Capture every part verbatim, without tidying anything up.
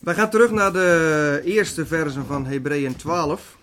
Wij gaan terug naar de eerste versen van Hebreeën twaalf.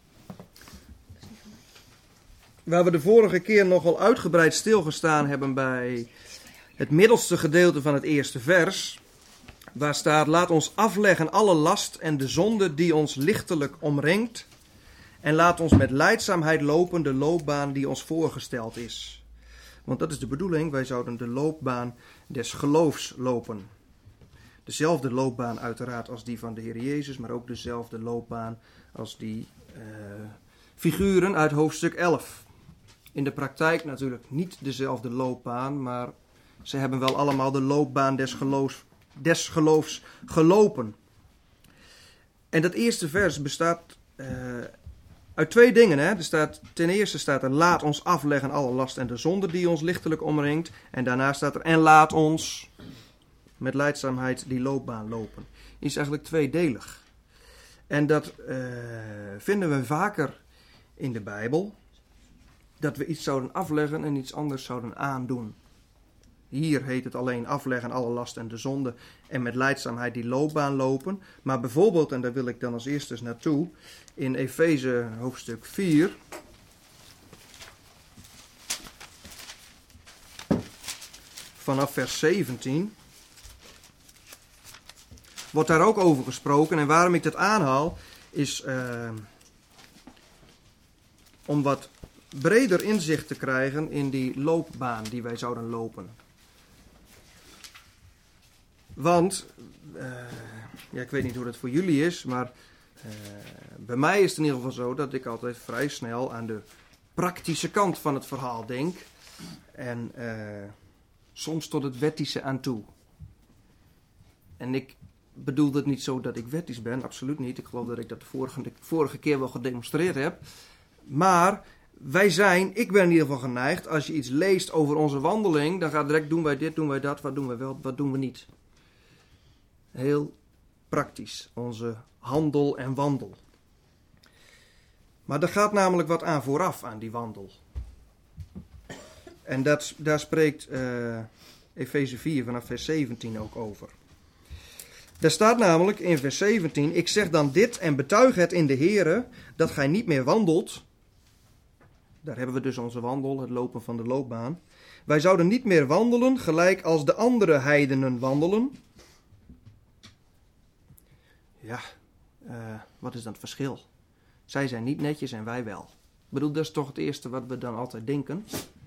Waar we de vorige keer nogal uitgebreid stilgestaan hebben bij het middelste gedeelte van het eerste vers. Waar staat: laat ons afleggen alle last en de zonde die ons lichtelijk omringt. En laat ons met lijdzaamheid lopen de loopbaan die ons voorgesteld is. Want dat is de bedoeling, wij zouden de loopbaan des geloofs lopen. Dezelfde loopbaan uiteraard als die van de Heer Jezus, maar ook dezelfde loopbaan als die uh, figuren uit hoofdstuk elf. In de praktijk natuurlijk niet dezelfde loopbaan, maar ze hebben wel allemaal de loopbaan des geloofs, des geloofs gelopen. En dat eerste vers bestaat uh, uit twee dingen. Hè? Er staat, ten eerste staat er: laat ons afleggen alle last en de zonde die ons lichtelijk omringt. En daarna staat er: en laat ons met lijdzaamheid die loopbaan lopen. Die is eigenlijk tweedelig. En dat uh, vinden we vaker in de Bijbel. Dat we iets zouden afleggen en iets anders zouden aandoen. Hier heet het alleen afleggen alle last en de zonde en met lijdzaamheid die loopbaan lopen. Maar bijvoorbeeld, en daar wil ik dan als eerste naartoe, in Efeze hoofdstuk vier. Vanaf vers zeventien. Wordt daar ook over gesproken. En waarom ik dat aanhaal is uh, om wat breder inzicht te krijgen in die loopbaan die wij zouden lopen. Want, uh, ja, ik weet niet hoe dat voor jullie is, maar uh, bij mij is het in ieder geval zo dat ik altijd vrij snel aan de praktische kant van het verhaal denk. En uh, soms tot het wettische aan toe. En ik bedoel het niet zo dat ik wettisch ben, absoluut niet. Ik geloof dat ik dat de vorige, de vorige keer wel gedemonstreerd heb. Maar wij zijn, ik ben in ieder geval geneigd, als je iets leest over onze wandeling, dan gaat direct: doen wij dit, doen wij dat, wat doen wij wel, wat doen we niet. Heel praktisch, onze handel en wandel. Maar er gaat namelijk wat aan vooraf aan die wandel. En dat, daar spreekt uh, Efeze vier vanaf vers zeventien ook over. Daar staat namelijk in vers zeventien: ik zeg dan dit en betuig het in de Here, dat gij niet meer wandelt. Daar hebben we dus onze wandel, het lopen van de loopbaan. Wij zouden niet meer wandelen gelijk als de andere heidenen wandelen. Ja, uh, wat is dan het verschil? Zij zijn niet netjes en wij wel. Ik bedoel, dat is toch het eerste wat we dan altijd denken.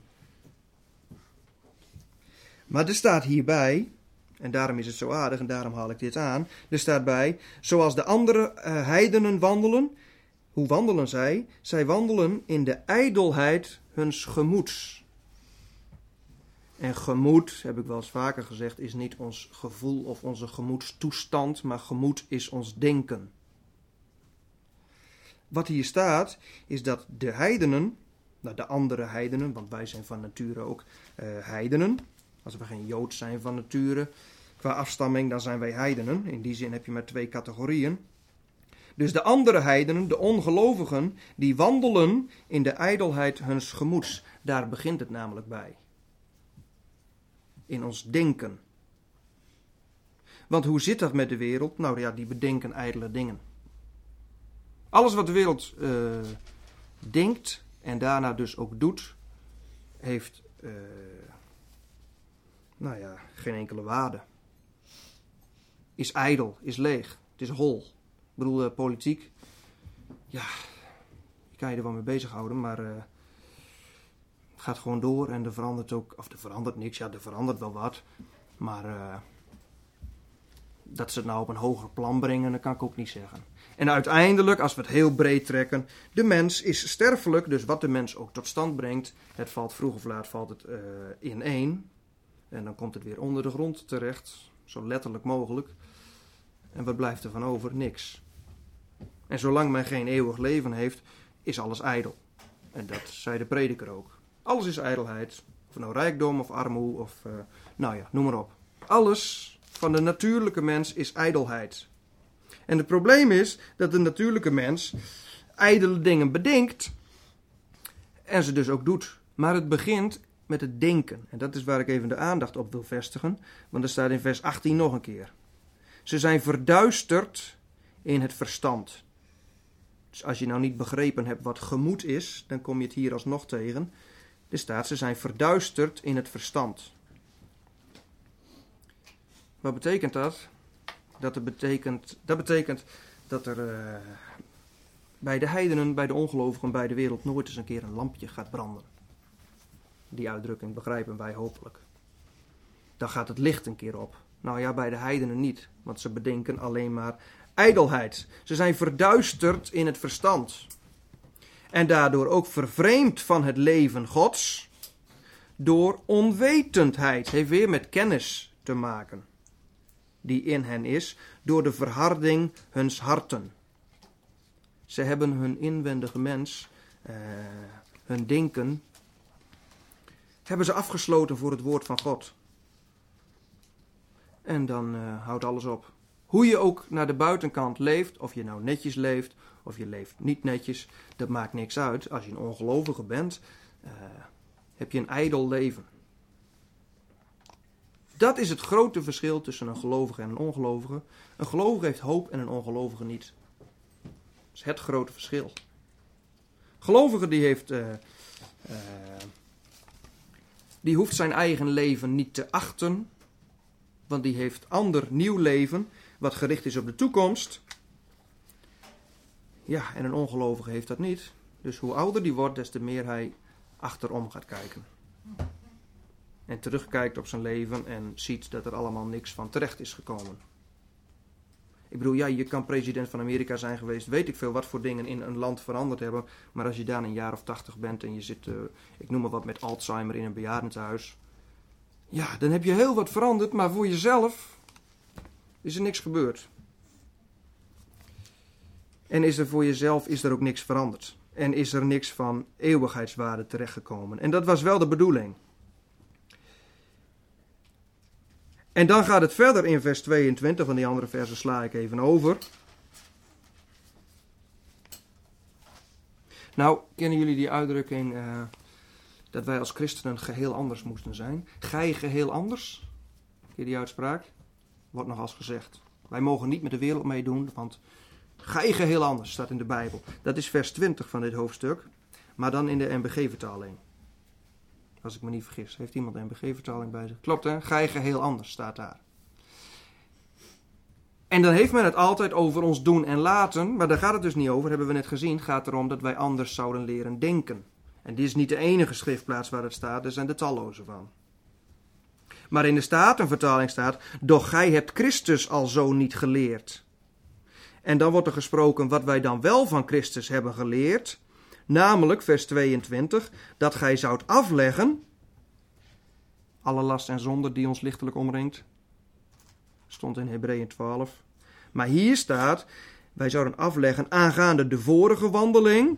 Maar er staat hierbij, en daarom is het zo aardig en daarom haal ik dit aan. Er staat bij: zoals de andere uh, heidenen wandelen. Hoe wandelen zij? Zij wandelen in de ijdelheid huns gemoeds. En gemoed, heb ik wel eens vaker gezegd, is niet ons gevoel of onze gemoedstoestand, maar gemoed is ons denken. Wat hier staat, is dat de heidenen, nou de andere heidenen, want wij zijn van nature ook uh, heidenen. Als we geen Jood zijn van nature, qua afstamming, dan zijn wij heidenen. In die zin heb je maar twee categorieën. Dus de andere heidenen, de ongelovigen, die wandelen in de ijdelheid huns gemoeds. Daar begint het namelijk bij. In ons denken. Want hoe zit dat met de wereld? Nou ja, die bedenken ijdele dingen. Alles wat de wereld uh, denkt en daarna dus ook doet, heeft uh, nou ja, geen enkele waarde. Is ijdel, is leeg, het is hol. Ik bedoel, uh, politiek, ja, je kan je er wel mee bezighouden, maar uh, het gaat gewoon door en er verandert ook, of er verandert niks, ja, er verandert wel wat, maar uh, dat ze het nou op een hoger plan brengen, dat kan ik ook niet zeggen. En uiteindelijk, als we het heel breed trekken, de mens is sterfelijk, dus wat de mens ook tot stand brengt, het valt vroeg of laat valt het uh, ineen en dan komt het weer onder de grond terecht, zo letterlijk mogelijk. En wat blijft er van over? Niks. En zolang men geen eeuwig leven heeft, is alles ijdel. En dat zei de prediker ook. Alles is ijdelheid. Of nou rijkdom of armoe of uh, nou ja, noem maar op. Alles van de natuurlijke mens is ijdelheid. En het probleem is dat de natuurlijke mens ijdele dingen bedenkt en ze dus ook doet. Maar het begint met het denken. En dat is waar ik even de aandacht op wil vestigen. Want er staat in vers achttien nog een keer. Ze zijn verduisterd in het verstand. Dus als je nou niet begrepen hebt wat gemoed is, dan kom je het hier alsnog tegen. Er staat, ze zijn verduisterd in het verstand. Wat betekent dat? Dat, betekent, dat betekent dat er uh, bij de heidenen, bij de ongelovigen, bij de wereld nooit eens een keer een lampje gaat branden. Die uitdrukking begrijpen wij hopelijk. Dan gaat het licht een keer op. Nou ja, bij de heidenen niet, want ze bedenken alleen maar ijdelheid. Ze zijn verduisterd in het verstand. En daardoor ook vervreemd van het leven Gods. Door onwetendheid. Heeft weer met kennis te maken. Die in hen is. Door de verharding huns harten. Ze hebben hun inwendige mens. Uh, hun denken. Hebben ze afgesloten voor het woord van God. En dan uh, houdt alles op. Hoe je ook naar de buitenkant leeft, of je nou netjes leeft, of je leeft niet netjes, dat maakt niks uit. Als je een ongelovige bent, uh, heb je een ijdel leven. Dat is het grote verschil tussen een gelovige en een ongelovige. Een gelovige heeft hoop en een ongelovige niet. Dat is het grote verschil. Een gelovige die heeft, uh, uh, die hoeft zijn eigen leven niet te achten, want die heeft ander nieuw leven, wat gericht is op de toekomst. Ja, en een ongelovige heeft dat niet. Dus hoe ouder die wordt, des te meer hij achterom gaat kijken. En terugkijkt op zijn leven en ziet dat er allemaal niks van terecht is gekomen. Ik bedoel, ja, je kan president van Amerika zijn geweest, weet ik veel wat voor dingen in een land veranderd hebben. Maar als je daar een jaar of tachtig bent en je zit, uh, ik noem maar wat, met Alzheimer in een bejaardentehuis. Ja, dan heb je heel wat veranderd, maar voor jezelf is er niks gebeurd. En is er voor jezelf is er ook niks veranderd. En is er niks van eeuwigheidswaarde terechtgekomen. En dat was wel de bedoeling. En dan gaat het verder in vers tweeëntwintig, van die andere versen sla ik even over. Nou, kennen jullie die uitdrukking uh, dat wij als christenen geheel anders moesten zijn? Gij geheel anders? Ken je die uitspraak? Wordt nog als gezegd. Wij mogen niet met de wereld meedoen, want gij geheel anders staat in de Bijbel. Dat is vers twintig van dit hoofdstuk, maar dan in de N B G-vertaling. Als ik me niet vergis. Heeft iemand een N B G-vertaling bij zich? Klopt, hè? Gij geheel anders staat daar. En dan heeft men het altijd over ons doen en laten, maar daar gaat het dus niet over, hebben we net gezien. Het gaat erom dat wij anders zouden leren denken. En dit is niet de enige schriftplaats waar het staat, er zijn er talloze van. Maar in de Statenvertaling staat, doch gij hebt Christus al zo niet geleerd. En dan wordt er gesproken wat wij dan wel van Christus hebben geleerd. Namelijk, vers tweeëntwintig, dat gij zoudt afleggen alle last en zonde die ons lichtelijk omringt. Stond in Hebreeën twaalf. Maar hier staat, wij zouden afleggen aangaande de vorige wandeling.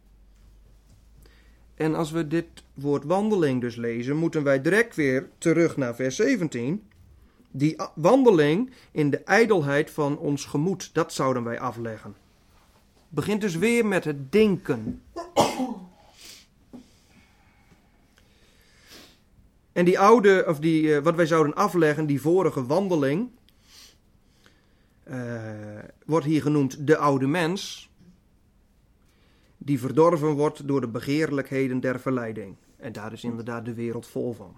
En als we dit woord wandeling dus lezen, moeten wij direct weer terug naar vers zeventien. Die wandeling in de ijdelheid van ons gemoed, dat zouden wij afleggen. Begint dus weer met het denken. En die oude, of die, uh, wat wij zouden afleggen, die vorige wandeling, uh, wordt hier genoemd de oude mens, die verdorven wordt door de begeerlijkheden der verleiding. En daar is inderdaad de wereld vol van.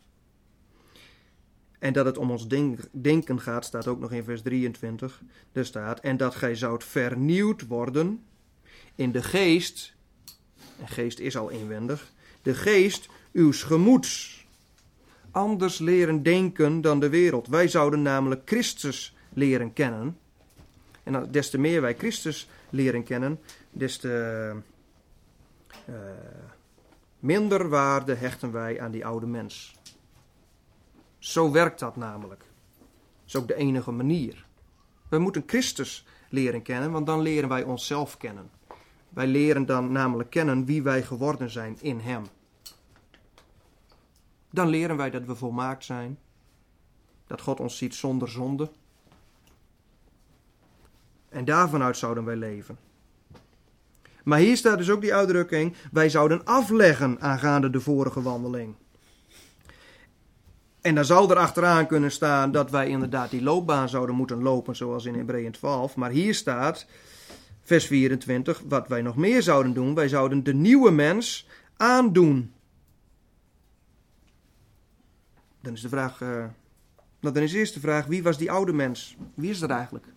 En dat het om ons denk, denken gaat, staat ook nog in vers drieëntwintig. Er staat, en dat gij zoudt vernieuwd worden in de geest, en geest is al inwendig, de geest uws gemoeds. Anders leren denken dan de wereld. Wij zouden namelijk Christus leren kennen. En des te meer wij Christus leren kennen, des te uh, minder waarde hechten wij aan die oude mens. Zo werkt dat namelijk. Dat is ook de enige manier. We moeten Christus leren kennen, want dan leren wij onszelf kennen. Wij leren dan namelijk kennen wie wij geworden zijn in Hem. Dan leren wij dat we volmaakt zijn. Dat God ons ziet zonder zonde. En daarvanuit zouden wij leven. Maar hier staat dus ook die uitdrukking, wij zouden afleggen aangaande de vorige wandeling. En dan zou er achteraan kunnen staan dat wij inderdaad die loopbaan zouden moeten lopen, zoals in Hebreeën twaalf. Maar hier staat, vers vierentwintig, wat wij nog meer zouden doen. Wij zouden de nieuwe mens aandoen. Dan is de vraag, uh, nou dan is eerst de vraag, wie was die oude mens? Wie is dat eigenlijk?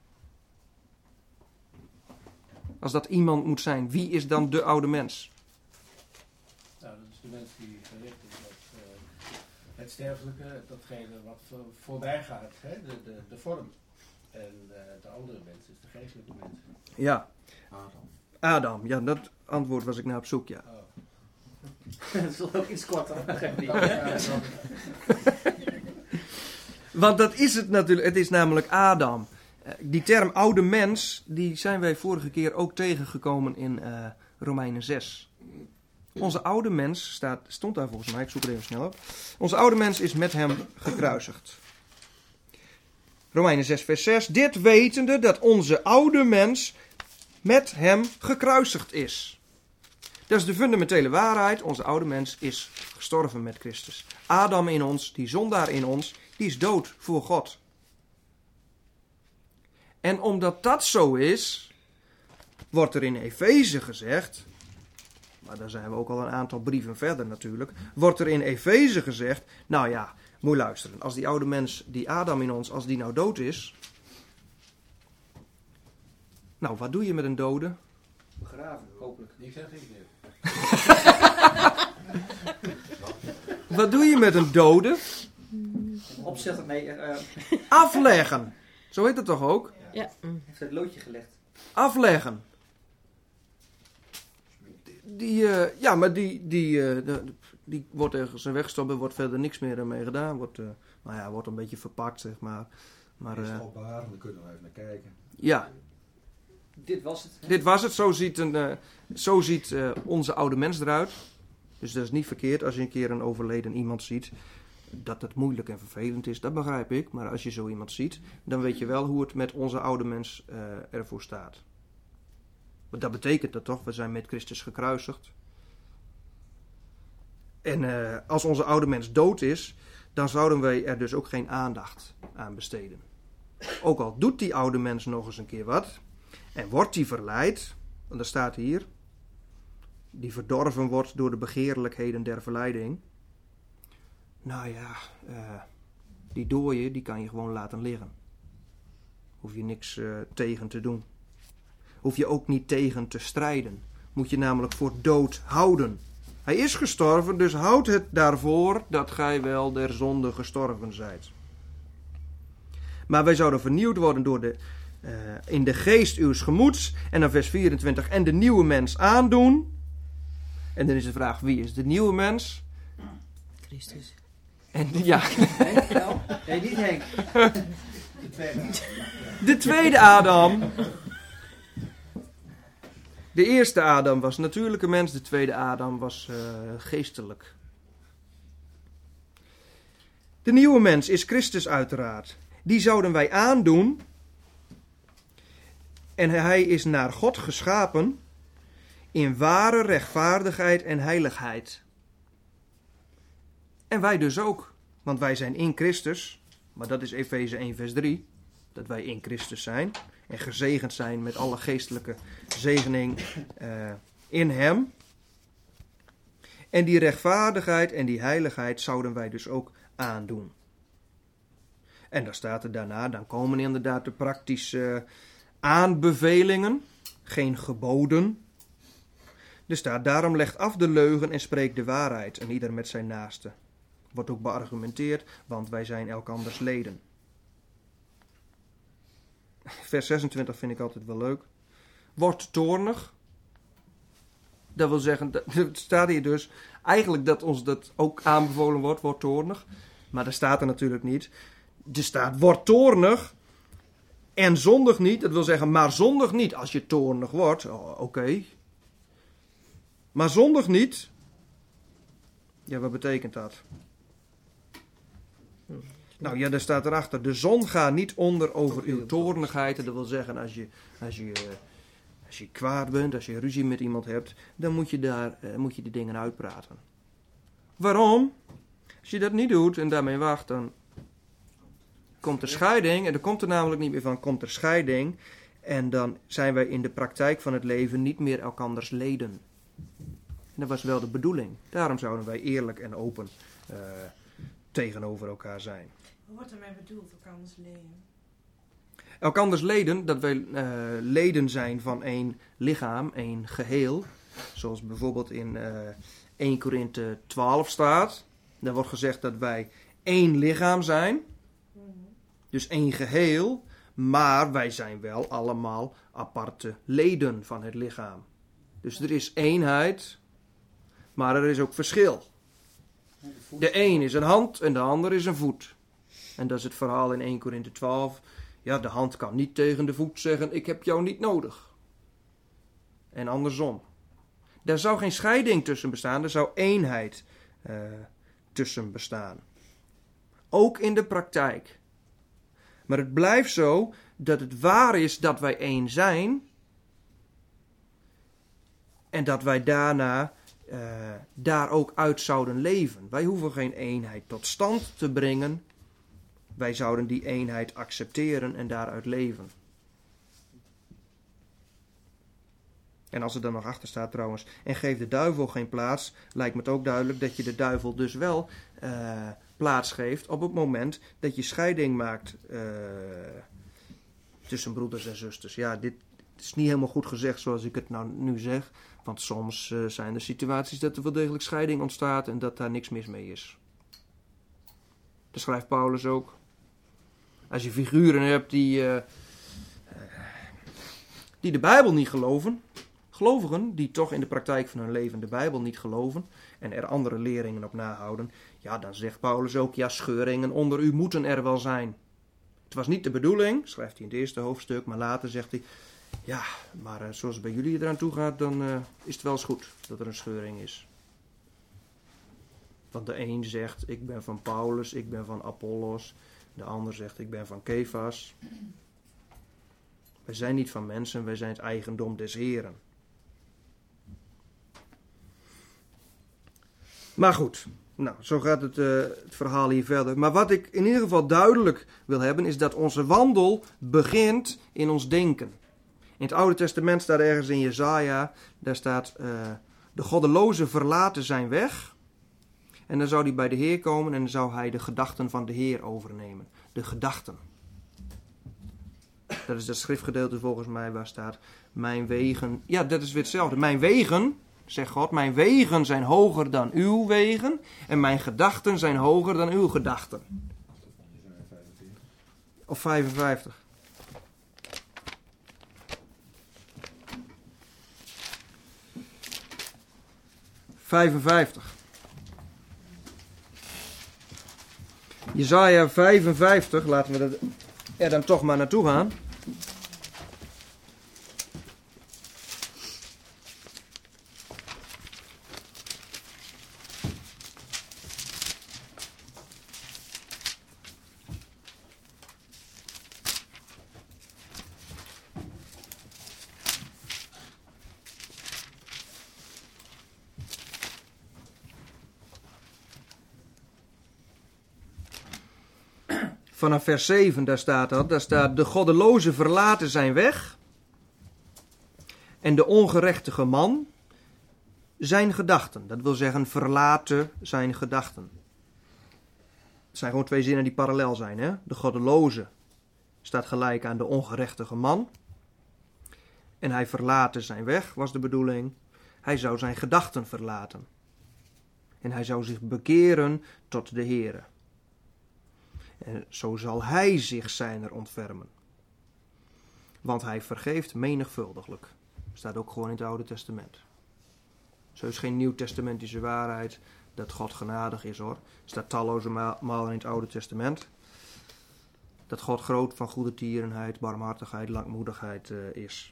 Als dat iemand moet zijn, wie is dan de oude mens? Nou, dat is de mens die gericht is op uh, het sterfelijke, datgene wat uh, voorbij gaat, hè? De, de, de vorm. En uh, de andere mens is de geestelijke mens. Ja. Adam. Adam, ja, dat antwoord was ik naar op zoek, ja. Oh. Dat is ook iets korter. Want dat is het natuurlijk, het is namelijk Adam. Die term oude mens, die zijn wij vorige keer ook tegengekomen in uh, Romeinen zes. Onze oude mens, staat, stond daar volgens mij, ik zoek het even snel op. Onze oude mens is met hem gekruisigd. Romeinen zes vers zes. Dit wetende dat onze oude mens met hem gekruisigd is. Dat is de fundamentele waarheid. Onze oude mens is gestorven met Christus. Adam in ons, die zondaar in ons, die is dood voor God. En omdat dat zo is, wordt er in Efeze gezegd, maar daar zijn we ook al een aantal brieven verder natuurlijk, wordt er in Efeze gezegd, nou ja, moet je luisteren, als die oude mens, die Adam in ons, als die nou dood is, nou wat doe je met een dode? Begraven, hopelijk. Die zeg ik niet. Wat doe je met een dode? Opzetten, nee, uh, Afleggen. Zo heet het toch ook? Ja. heeft het loodje gelegd. Afleggen. Die, uh, ja, maar die, die, uh, de, die wordt ergens weggestopt en wordt verder niks meer mee gedaan. Wordt, uh, nou ja, wordt een beetje verpakt, zeg maar. maar Is uh, het al bewaard, dan kunnen we even naar kijken. ja, Dit was het. dit was het. Zo ziet, een, uh, zo ziet uh, onze oude mens eruit. Dus dat is niet verkeerd als je een keer een overleden iemand ziet. Dat het moeilijk en vervelend is, dat begrijp ik. Maar als je zo iemand ziet, dan weet je wel hoe het met onze oude mens uh, ervoor staat. Maar dat betekent dat toch, we zijn met Christus gekruisigd. En uh, als onze oude mens dood is, dan zouden wij er dus ook geen aandacht aan besteden. Ook al doet die oude mens nog eens een keer wat, en wordt die verleid, want er staat hier, die verdorven wordt door de begeerlijkheden der verleiding. Nou ja, uh, die dooie, die kan je gewoon laten liggen. Hoef je niks uh, tegen te doen. Hoef je ook niet tegen te strijden. Moet je namelijk voor dood houden. Hij is gestorven, dus houd het daarvoor dat gij wel der zonde gestorven zijt. Maar wij zouden vernieuwd worden door de, uh, in de geest uws gemoeds. En dan vers vierentwintig, en de nieuwe mens aandoen. En dan is de vraag, wie is de nieuwe mens? Christus. En, ja. Henk, nou? Nee, niet Henk. De tweede. De tweede Adam. De eerste Adam was natuurlijke mens, de tweede Adam was uh, geestelijk. De nieuwe mens is Christus uiteraard. Die zouden wij aandoen. En hij is naar God geschapen in ware rechtvaardigheid en heiligheid. En wij dus ook, want wij zijn in Christus, maar dat is Efeze één vers drie, dat wij in Christus zijn en gezegend zijn met alle geestelijke zegening uh, in hem. En die rechtvaardigheid en die heiligheid zouden wij dus ook aandoen. En dan staat er daarna, dan komen inderdaad de praktische aanbevelingen, geen geboden. Er staat, daarom legt af de leugen en spreekt de waarheid, en ieder met zijn naaste. Wordt ook beargumenteerd, want wij zijn elkanders leden. Vers zesentwintig vind ik altijd wel leuk. Wordt toornig. Dat wil zeggen, het staat hier dus eigenlijk dat ons dat ook aanbevolen wordt, wordt toornig. Maar dat staat er natuurlijk niet. Er staat, wordt toornig en zondig niet. Dat wil zeggen, maar zondig niet als je toornig wordt. Oh, Oké. Okay. Maar zondig niet. Ja, wat betekent dat? Nou ja, daar staat erachter. De zon gaat niet onder over uw toornigheid. Dat wil zeggen, als je, als je, als je kwaad bent, als je ruzie met iemand hebt, dan moet je, daar, uh, moet je die dingen uitpraten. Waarom? Als je dat niet doet en daarmee wacht, dan komt er scheiding. En er komt er namelijk niet meer van, komt er scheiding. En dan zijn wij in de praktijk van het leven niet meer elkanders leden. En dat was wel de bedoeling. Daarom zouden wij eerlijk en open uh, tegenover elkaar zijn. Wat wordt ermee bedoeld, elkanders leden? Elkanders leden, dat wij uh, leden zijn van één lichaam, één geheel. Zoals bijvoorbeeld in uh, eerste Korinthe twaalf staat. Daar wordt gezegd dat wij één lichaam zijn. Dus één geheel. Maar wij zijn wel allemaal aparte leden van het lichaam. Dus er is eenheid, maar er is ook verschil. De een is een hand en de ander is een voet. En dat is het verhaal in eerste Korinthe twaalf. Ja, de hand kan niet tegen de voet zeggen, ik heb jou niet nodig. En andersom. Daar zou geen scheiding tussen bestaan, er zou eenheid uh, tussen bestaan. Ook in de praktijk. Maar het blijft zo dat het waar is dat wij één zijn. En dat wij daarna uh, daar ook uit zouden leven. Wij hoeven geen eenheid tot stand te brengen. Wij zouden die eenheid accepteren en daaruit leven. En als er dan nog achter staat trouwens, en geef de duivel geen plaats, lijkt me het ook duidelijk dat je de duivel dus wel uh, plaats geeft op het moment dat je scheiding maakt uh, tussen broeders en zusters. Ja, dit is niet helemaal goed gezegd zoals ik het nou nu zeg, want soms uh, zijn er situaties dat er wel degelijk scheiding ontstaat en dat daar niks mis mee is. Dat schrijft Paulus ook. Als je figuren hebt die, uh, uh, die de Bijbel niet geloven, gelovigen die toch in de praktijk van hun leven de Bijbel niet geloven en er andere leringen op nahouden, ja, dan zegt Paulus ook, ja, scheuringen onder u moeten er wel zijn. Het was niet de bedoeling, schrijft hij in het eerste hoofdstuk, maar later zegt hij, ja, maar uh, zoals het bij jullie eraan toe gaat, dan uh, is het wel eens goed dat er een scheuring is. Want de een zegt, ik ben van Paulus, ik ben van Apollos. De ander zegt, ik ben van Kefas. Wij zijn niet van mensen, wij zijn het eigendom des Heren. Maar goed, nou, zo gaat het, uh, het verhaal hier verder. Maar wat ik in ieder geval duidelijk wil hebben, is dat onze wandel begint in ons denken. In het Oude Testament staat ergens in Jesaja, daar staat, uh, de goddelozen verlaten zijn weg. En dan zou hij bij de Heer komen en dan zou hij de gedachten van de Heer overnemen. De gedachten. Dat is dat schriftgedeelte volgens mij waar staat, mijn wegen, ja, dat is weer hetzelfde. Mijn wegen, zegt God, mijn wegen zijn hoger dan uw wegen en mijn gedachten zijn hoger dan uw gedachten. Of vijfenvijftig. vijfenvijftig. Jesaja vijfenvijftig, laten we dat er dan toch maar naartoe gaan. Vanaf vers zeven, daar staat dat. Daar staat, de goddelozen verlaten zijn weg. En de ongerechtige man zijn gedachten. Dat wil zeggen, verlaten zijn gedachten. Het zijn gewoon twee zinnen die parallel zijn. Hè? De goddeloze staat gelijk aan de ongerechtige man. En hij verlaten zijn weg, was de bedoeling. Hij zou zijn gedachten verlaten. En hij zou zich bekeren tot de Heere. En zo zal hij zich zijner ontfermen. Want hij vergeeft menigvuldiglijk. Staat ook gewoon in het Oude Testament. Zo is geen nieuwtestamentische waarheid dat God genadig is, hoor. Staat talloze malen in het Oude Testament. Dat God groot van goede tierenheid, barmhartigheid, langmoedigheid uh, is.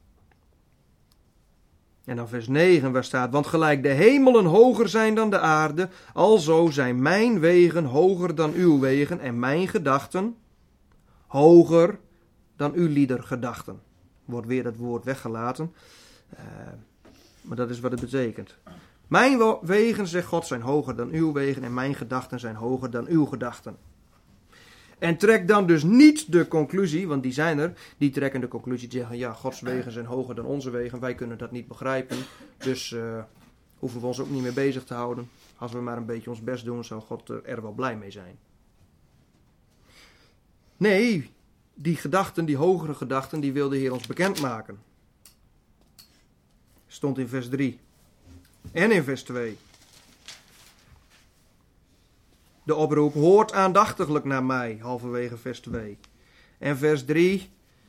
En dan vers negen waar staat, want gelijk de hemelen hoger zijn dan de aarde, alzo zijn mijn wegen hoger dan uw wegen en mijn gedachten hoger dan uw lieder gedachten. Wordt weer dat woord weggelaten, uh, maar dat is wat het betekent. Mijn wo- wegen, zegt God, zijn hoger dan uw wegen en mijn gedachten zijn hoger dan uw gedachten. En trek dan dus niet de conclusie, want die zijn er, die trekken de conclusie te zeggen, ja, Gods wegen zijn hoger dan onze wegen, wij kunnen dat niet begrijpen, dus uh, hoeven we ons ook niet meer bezig te houden. Als we maar een beetje ons best doen, zou God er wel blij mee zijn. Nee, die gedachten, die hogere gedachten, die wil de Heer ons bekendmaken. Stond in vers drie. En in vers twee. De oproep, hoort aandachtiglijk naar mij, halverwege vers twee. En vers drie.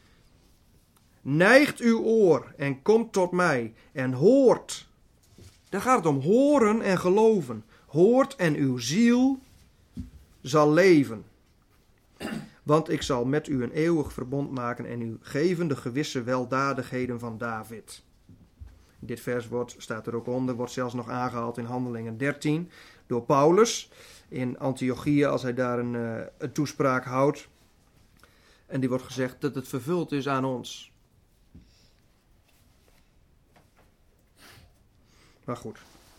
Neigt uw oor en komt tot mij en hoort. Daar gaat het om, horen en geloven. Hoort en uw ziel zal leven. Want ik zal met u een eeuwig verbond maken en u geven de gewisse weldadigheden van David. Dit vers wordt, staat er ook onder, wordt zelfs nog aangehaald in Handelingen dertien door Paulus in Antiochië als hij daar een, uh, een toespraak houdt. En die wordt gezegd dat het vervuld is aan ons. Maar goed.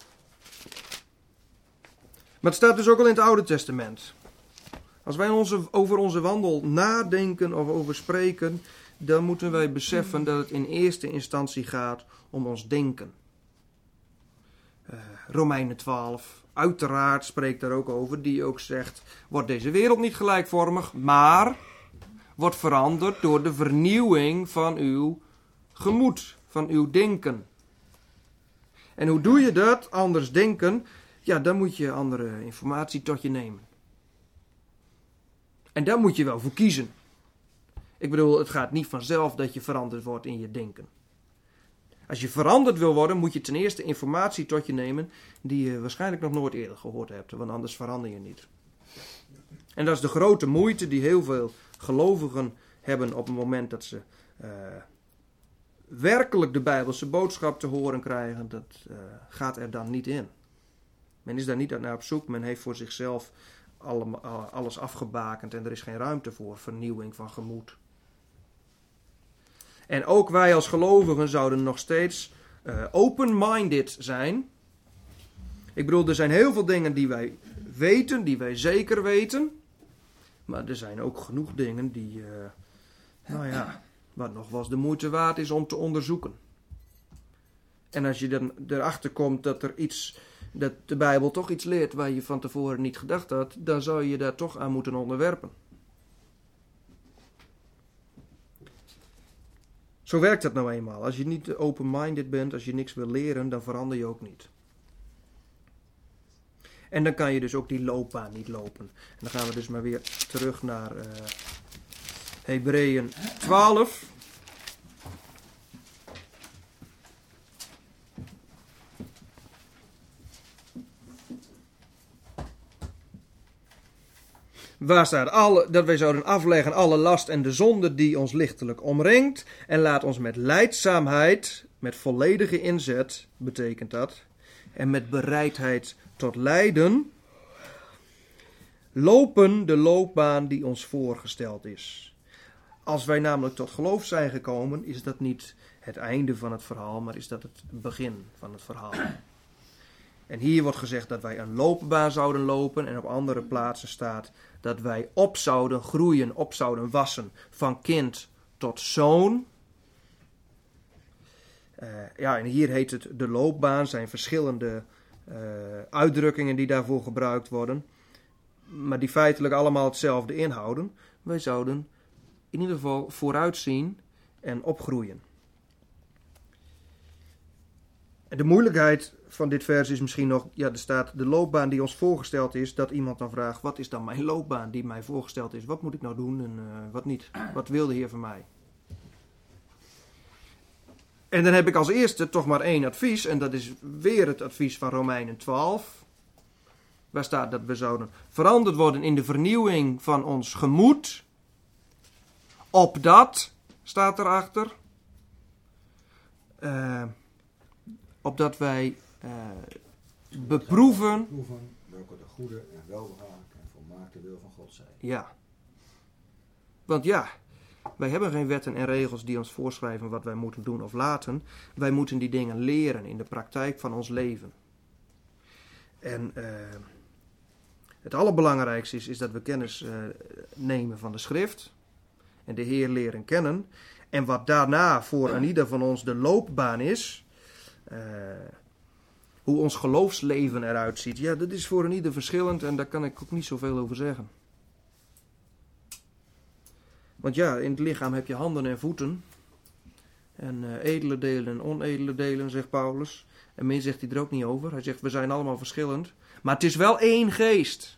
Maar het staat dus ook al in het Oude Testament. Als wij onze, over onze wandel nadenken of over spreken, dan moeten wij beseffen dat het in eerste instantie gaat om ons denken. Uh, Romeinen twaalf, uiteraard spreekt daar ook over, die ook zegt, wordt deze wereld niet gelijkvormig, maar wordt veranderd door de vernieuwing van uw gemoed, van uw denken. En hoe doe je dat, anders denken? Ja, dan moet je andere informatie tot je nemen. En daar moet je wel voor kiezen. Ik bedoel, het gaat niet vanzelf dat je veranderd wordt in je denken. Als je veranderd wil worden, moet je ten eerste informatie tot je nemen die je waarschijnlijk nog nooit eerder gehoord hebt, want anders verander je niet. En dat is de grote moeite die heel veel gelovigen hebben op het moment dat ze uh, werkelijk de Bijbelse boodschap te horen krijgen. Dat uh, gaat er dan niet in. Men is daar niet naar op zoek, men heeft voor zichzelf allemaal, alles afgebakend en er is geen ruimte voor vernieuwing van gemoed. En ook wij als gelovigen zouden nog steeds uh, open-minded zijn. Ik bedoel, er zijn heel veel dingen die wij weten, die wij zeker weten. Maar er zijn ook genoeg dingen die, uh, nou ja, wat nog wel eens de moeite waard is om te onderzoeken. En als je dan erachter komt dat er iets, dat de Bijbel toch iets leert waar je van tevoren niet gedacht had, dan zou je daar toch aan moeten onderwerpen. Zo werkt dat nou eenmaal. Als je niet open-minded bent, als je niks wil leren, dan verander je ook niet. En dan kan je dus ook die loopbaan niet lopen. En dan gaan we dus maar weer terug naar uh, Hebreeën twaalf. Waar staat alle, dat wij zouden afleggen alle last en de zonde die ons lichtelijk omringt. En laat ons met lijdzaamheid, met volledige inzet, betekent dat. En met bereidheid tot lijden. Lopen de loopbaan die ons voorgesteld is. Als wij namelijk tot geloof zijn gekomen, is dat niet het einde van het verhaal, maar is dat het begin van het verhaal. En hier wordt gezegd dat wij een loopbaan zouden lopen en op andere plaatsen staat dat wij op zouden groeien, op zouden wassen van kind tot zoon. Uh, ja, en hier heet het de loopbaan, zijn verschillende uh, uitdrukkingen die daarvoor gebruikt worden, maar die feitelijk allemaal hetzelfde inhouden. Wij zouden in ieder geval vooruitzien en opgroeien. En de moeilijkheid van dit vers is misschien nog, ja, er staat de loopbaan die ons voorgesteld is, dat iemand dan vraagt, wat is dan mijn loopbaan die mij voorgesteld is? Wat moet ik nou doen en uh, wat niet? Wat wil de Heer van mij? En dan heb ik als eerste toch maar één advies, en dat is weer het advies van Romeinen twaalf. Waar staat dat we zouden veranderd worden in de vernieuwing van ons gemoed. Opdat, staat erachter, uh, opdat wij uh, beproeven, Proeven welke de goede en welbehaaglijke en volmaakte wil van God zijn. Ja. Want ja, wij hebben geen wetten en regels die ons voorschrijven wat wij moeten doen of laten. Wij moeten die dingen leren in de praktijk van ons leven. En uh, het allerbelangrijkste is, is dat we kennis uh, nemen van de schrift. En de Heer leren kennen. En wat daarna voor een ieder van ons de loopbaan is. Uh, hoe ons geloofsleven eruit ziet. Ja, dat is voor een ieder verschillend. En daar kan ik ook niet zoveel over zeggen. Want ja, in het lichaam heb je handen en voeten. En uh, edele delen en onedele delen, zegt Paulus. En min zegt hij er ook niet over. Hij zegt, we zijn allemaal verschillend. Maar het is wel één geest.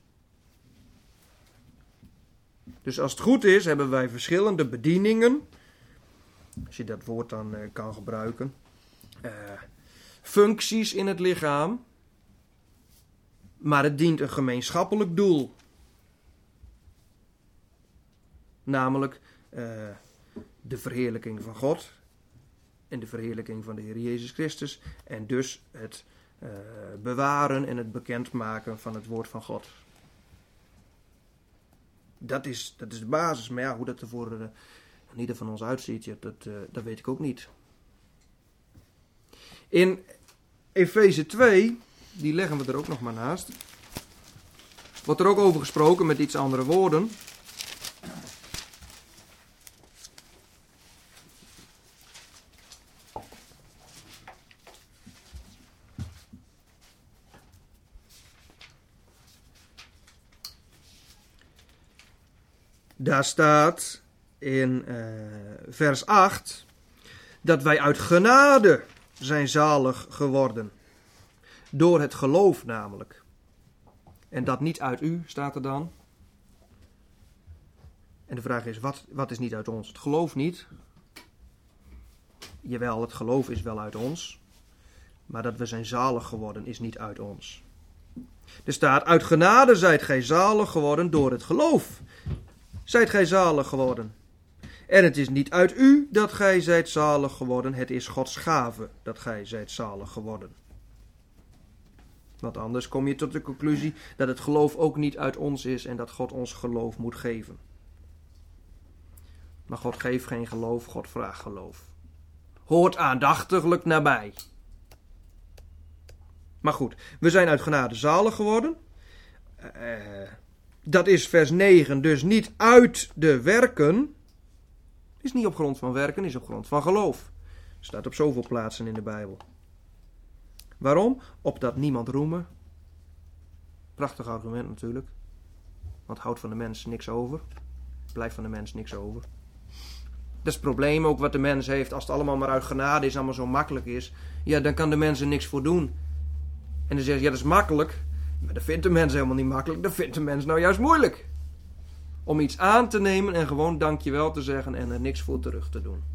Dus als het goed is, hebben wij verschillende bedieningen. Als je dat woord dan uh, kan gebruiken. Uh, functies in het lichaam. Maar het dient een gemeenschappelijk doel. Namelijk uh, de verheerlijking van God. En de verheerlijking van de Heer Jezus Christus. En dus het uh, bewaren en het bekendmaken van het woord van God. Dat is, dat is de basis. Maar ja, hoe dat er voor uh, ieder van ons uitziet, ja, dat, uh, dat weet ik ook niet. In Efeze twee, die leggen we er ook nog maar naast. Wordt er ook over gesproken met iets andere woorden. Daar staat in uh, vers acht dat wij uit genade zijn zalig geworden. Door het geloof namelijk. En dat niet uit u, staat er dan. En de vraag is, wat, wat is niet uit ons? Het geloof niet. Jawel, het geloof is wel uit ons. Maar dat we zijn zalig geworden is niet uit ons. Er staat, uit genade zijt gij zalig geworden door het geloof. Zijt gij zalig geworden. En het is niet uit u dat gij zijt zalig geworden. Het is Gods gave dat gij zijt zalig geworden. Want anders kom je tot de conclusie dat het geloof ook niet uit ons is. En dat God ons geloof moet geven. Maar God geeft geen geloof, God vraagt geloof. Hoort aandachtiglijk nabij. Maar goed, we zijn uit genade zalig geworden. Uh, dat is vers negen, dus niet uit de werken. Is niet op grond van werken, is op grond van geloof. Staat op zoveel plaatsen in de Bijbel. Waarom? Opdat niemand roemen. Prachtig argument natuurlijk. Want houdt van de mens niks over. Blijft van de mens niks over. Dat is het probleem ook wat de mens heeft. Als het allemaal maar uit genade is, allemaal zo makkelijk is. Ja, dan kan de mens er niks voor doen. En dan zeg je, ja dat is makkelijk. Maar dat vindt de mens helemaal niet makkelijk. Dat vindt de mens nou juist moeilijk. Om iets aan te nemen en gewoon dankjewel te zeggen en er niks voor terug te doen.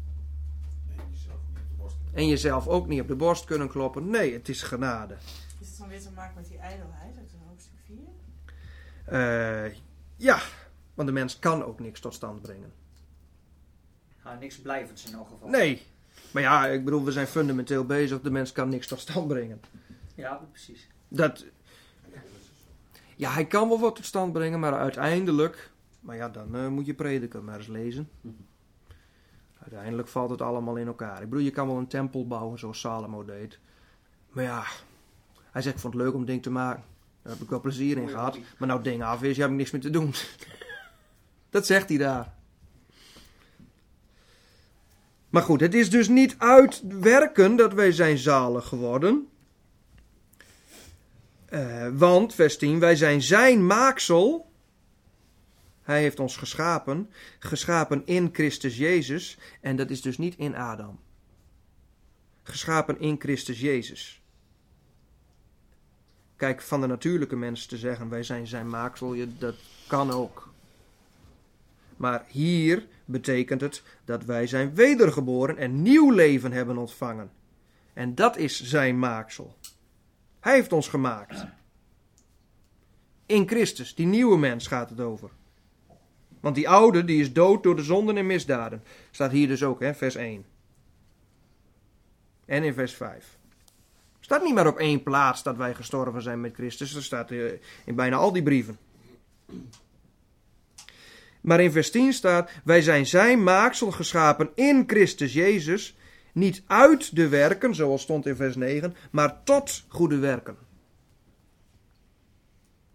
En jezelf ook niet op de borst kunnen kloppen. Nee, het is genade. Is het dan weer te maken met die ijdelheid uit hoofdstuk vier? Uh, ja, want de mens kan ook niks tot stand brengen. Nou, niks blijvends in elk geval. Nee, maar ja, ik bedoel, we zijn fundamenteel bezig. De mens kan niks tot stand brengen. Ja, precies. Dat, ja, hij kan wel wat tot stand brengen, maar uiteindelijk, maar ja, dan uh, moet je Prediker maar eens lezen. Uiteindelijk valt het allemaal in elkaar. Ik bedoel, je kan wel een tempel bouwen zoals Salomo deed. Maar ja, hij zegt, ik vond het leuk om het ding te maken. Daar heb ik wel plezier in gehad. Maar nou het ding af is, je hebt niks meer te doen. Dat zegt hij daar. Maar goed, het is dus niet uit werken dat wij zijn zalig geworden. Uh, want, vers tien, wij zijn zijn maaksel. Hij heeft ons geschapen. Geschapen in Christus Jezus. En dat is dus niet in Adam. Geschapen in Christus Jezus. Kijk, van de natuurlijke mens te zeggen, wij zijn zijn maaksel, dat kan ook. Maar hier betekent het dat wij zijn wedergeboren en nieuw leven hebben ontvangen. En dat is zijn maaksel. Hij heeft ons gemaakt. In Christus, die nieuwe mens gaat het over. Want die oude, die is dood door de zonden en misdaden. Staat hier dus ook, hè, vers één. En in vers vijf. Staat niet maar op één plaats dat wij gestorven zijn met Christus. Dat staat in bijna al die brieven. Maar in vers tien staat, wij zijn zijn maaksel geschapen in Christus Jezus. Niet uit de werken, zoals stond in vers negen, maar tot goede werken.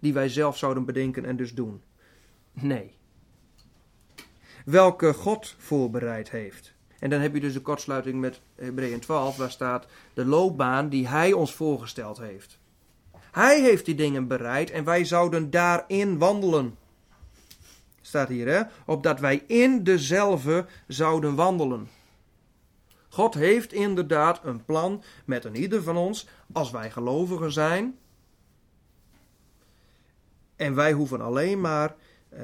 die wij zelf zouden bedenken en dus doen. Nee. Welke God voorbereid heeft. En dan heb je dus de kortsluiting met Hebreeën twaalf, waar staat de loopbaan die hij ons voorgesteld heeft. Hij heeft die dingen bereid en wij zouden daarin wandelen. Staat hier, hè? Opdat wij in dezelfde zouden wandelen. God heeft inderdaad een plan met een ieder van ons, als wij gelovigen zijn. En wij hoeven alleen maar uh,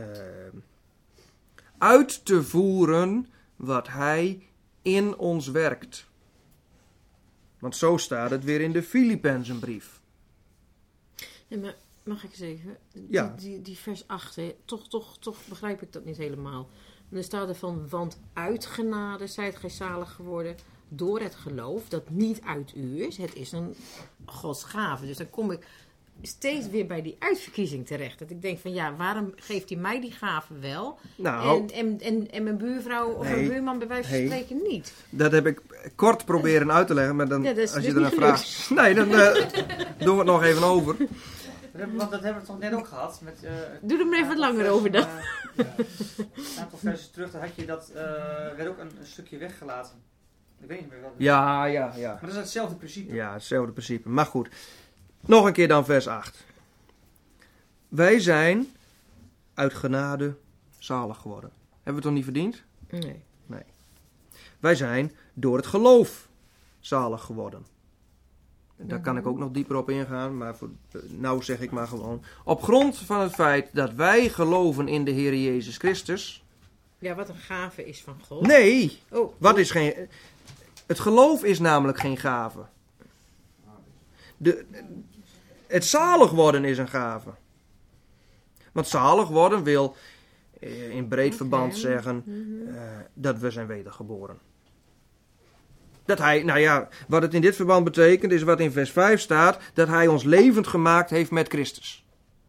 uit te voeren wat hij in ons werkt. Want zo staat het weer in de Filippenzenbrief. Ja, maar mag ik eens even? Die, Ja. die, die vers acht, hè? Toch, toch, toch begrijp ik dat niet helemaal. En dan staat er van, want uit genade zijt gij zalig geworden door het geloof dat niet uit u is. Het is een Gods gave. Dus dan kom ik steeds weer bij die uitverkiezing terecht. Dat ik denk van, ja, waarom geeft hij mij die gave wel? Nou, En, en, en, en mijn buurvrouw of Nee. mijn buurman bij wijze van Nee. spreken niet. dat heb ik kort proberen uit te leggen, maar dan, Ja, dat is als je dus er niet naar vraagt... Nee, dan uh, doen we het nog even over. Dat hebben- Want dat hebben we toch net ook gehad. Met, uh, Doe er maar even wat langer vers, over dan. uh, ja, een aantal versen terug, dan had je dat, uh, werd ook een, een stukje weggelaten. Ik weet niet meer wat. Ja, ja, ja. Maar dat is hetzelfde principe. Ja, hetzelfde principe. Maar goed. Nog een keer dan vers acht. Wij zijn uit genade zalig geworden. Hebben we het toch niet verdiend? Nee. Wij zijn door het geloof zalig geworden. En daar kan ik ook nog dieper op ingaan, maar voor, nou zeg ik maar gewoon. Op grond van het feit dat wij geloven in de Heer Jezus Christus. Ja, wat een gave is van God. Nee, Oh, wat is geen... Het geloof is namelijk geen gave. De, het zalig worden is een gave. Want zalig worden wil eh, in breed Oké. verband zeggen Mhm. eh, dat we zijn wedergeboren. Dat hij, nou ja, wat het in dit verband betekent is wat in vers vijf staat, dat hij ons levend gemaakt heeft met Christus.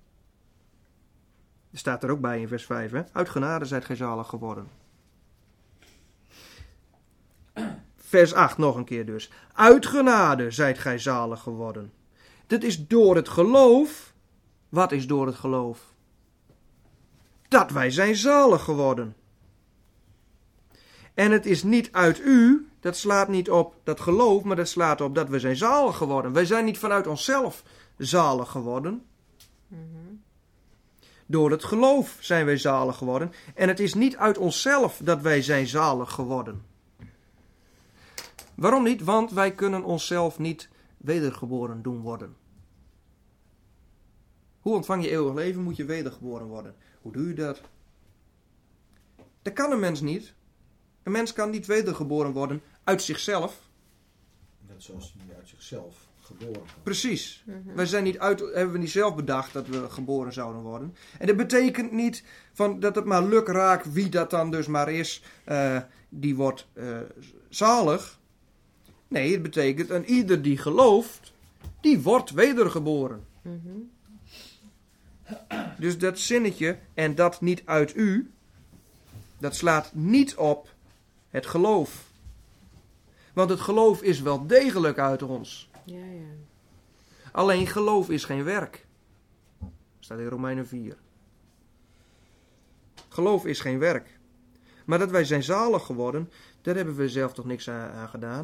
Er staat er ook bij in vers vijf, hè? Uit genade zijt gij zalig geworden. Vers acht nog een keer dus. Uit genade zijt gij zalig geworden. Dit is door het geloof. Wat is door het geloof? Dat wij zijn zalig geworden. En het is niet uit u, dat slaat niet op dat geloof, maar dat slaat op dat we zijn zalig geworden. Wij zijn niet vanuit onszelf zalig geworden. Mhm. Door het geloof zijn wij zalig geworden. En het is niet uit onszelf dat wij zijn zalig geworden. Waarom niet? Want wij kunnen onszelf niet wedergeboren doen worden. Hoe ontvang je eeuwig leven? Moet je wedergeboren worden. Hoe doe je dat? Dat kan een mens niet. Een mens kan niet wedergeboren worden uit zichzelf. Net zoals hij uit zichzelf geboren wordt. Precies. Mhm. Wij zijn niet uit, hebben we niet zelf bedacht dat we geboren zouden worden. En dat betekent niet van dat het maar luk raakt wie dat dan dus maar is. Uh, die wordt uh, zalig. Nee, het betekent een ieder die gelooft, die wordt wedergeboren. Mhm. Dus dat zinnetje, en dat niet uit u, dat slaat niet op het geloof. Want het geloof is wel degelijk uit ons. Ja, ja. Alleen geloof is geen werk. Staat in Romeinen vier. Geloof is geen werk. Maar dat wij zijn zalig geworden, daar hebben we zelf toch niks aan, aan gedaan.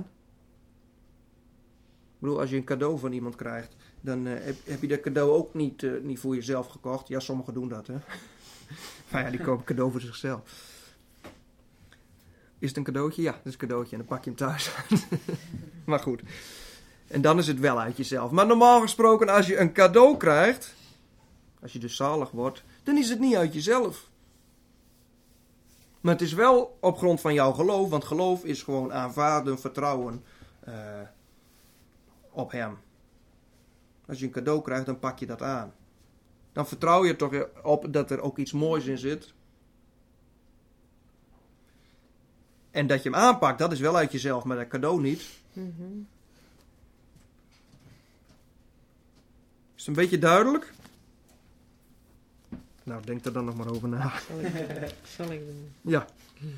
Ik bedoel, als je een cadeau van iemand krijgt, dan uh, heb, heb je dat cadeau ook niet, uh, niet voor jezelf gekocht. Ja, sommigen doen dat, hè. Maar ja, die kopen cadeau voor zichzelf. Is het een cadeautje? Ja, dat is een cadeautje en dan pak je hem thuis. Maar goed. En dan is het wel uit jezelf. Maar normaal gesproken, als je een cadeau krijgt, als je dus zalig wordt, dan is het niet uit jezelf. Maar het is wel op grond van jouw geloof, want geloof is gewoon aanvaarden, vertrouwen uh, op hem. Als je een cadeau krijgt, dan pak je dat aan. Dan vertrouw je toch op dat er ook iets moois in zit. En dat je hem aanpakt, dat is wel uit jezelf, maar dat cadeau niet. Mhm. Is het een beetje duidelijk? Nou, denk er dan nog maar over na. Zal ik, zal ik doen. Ja.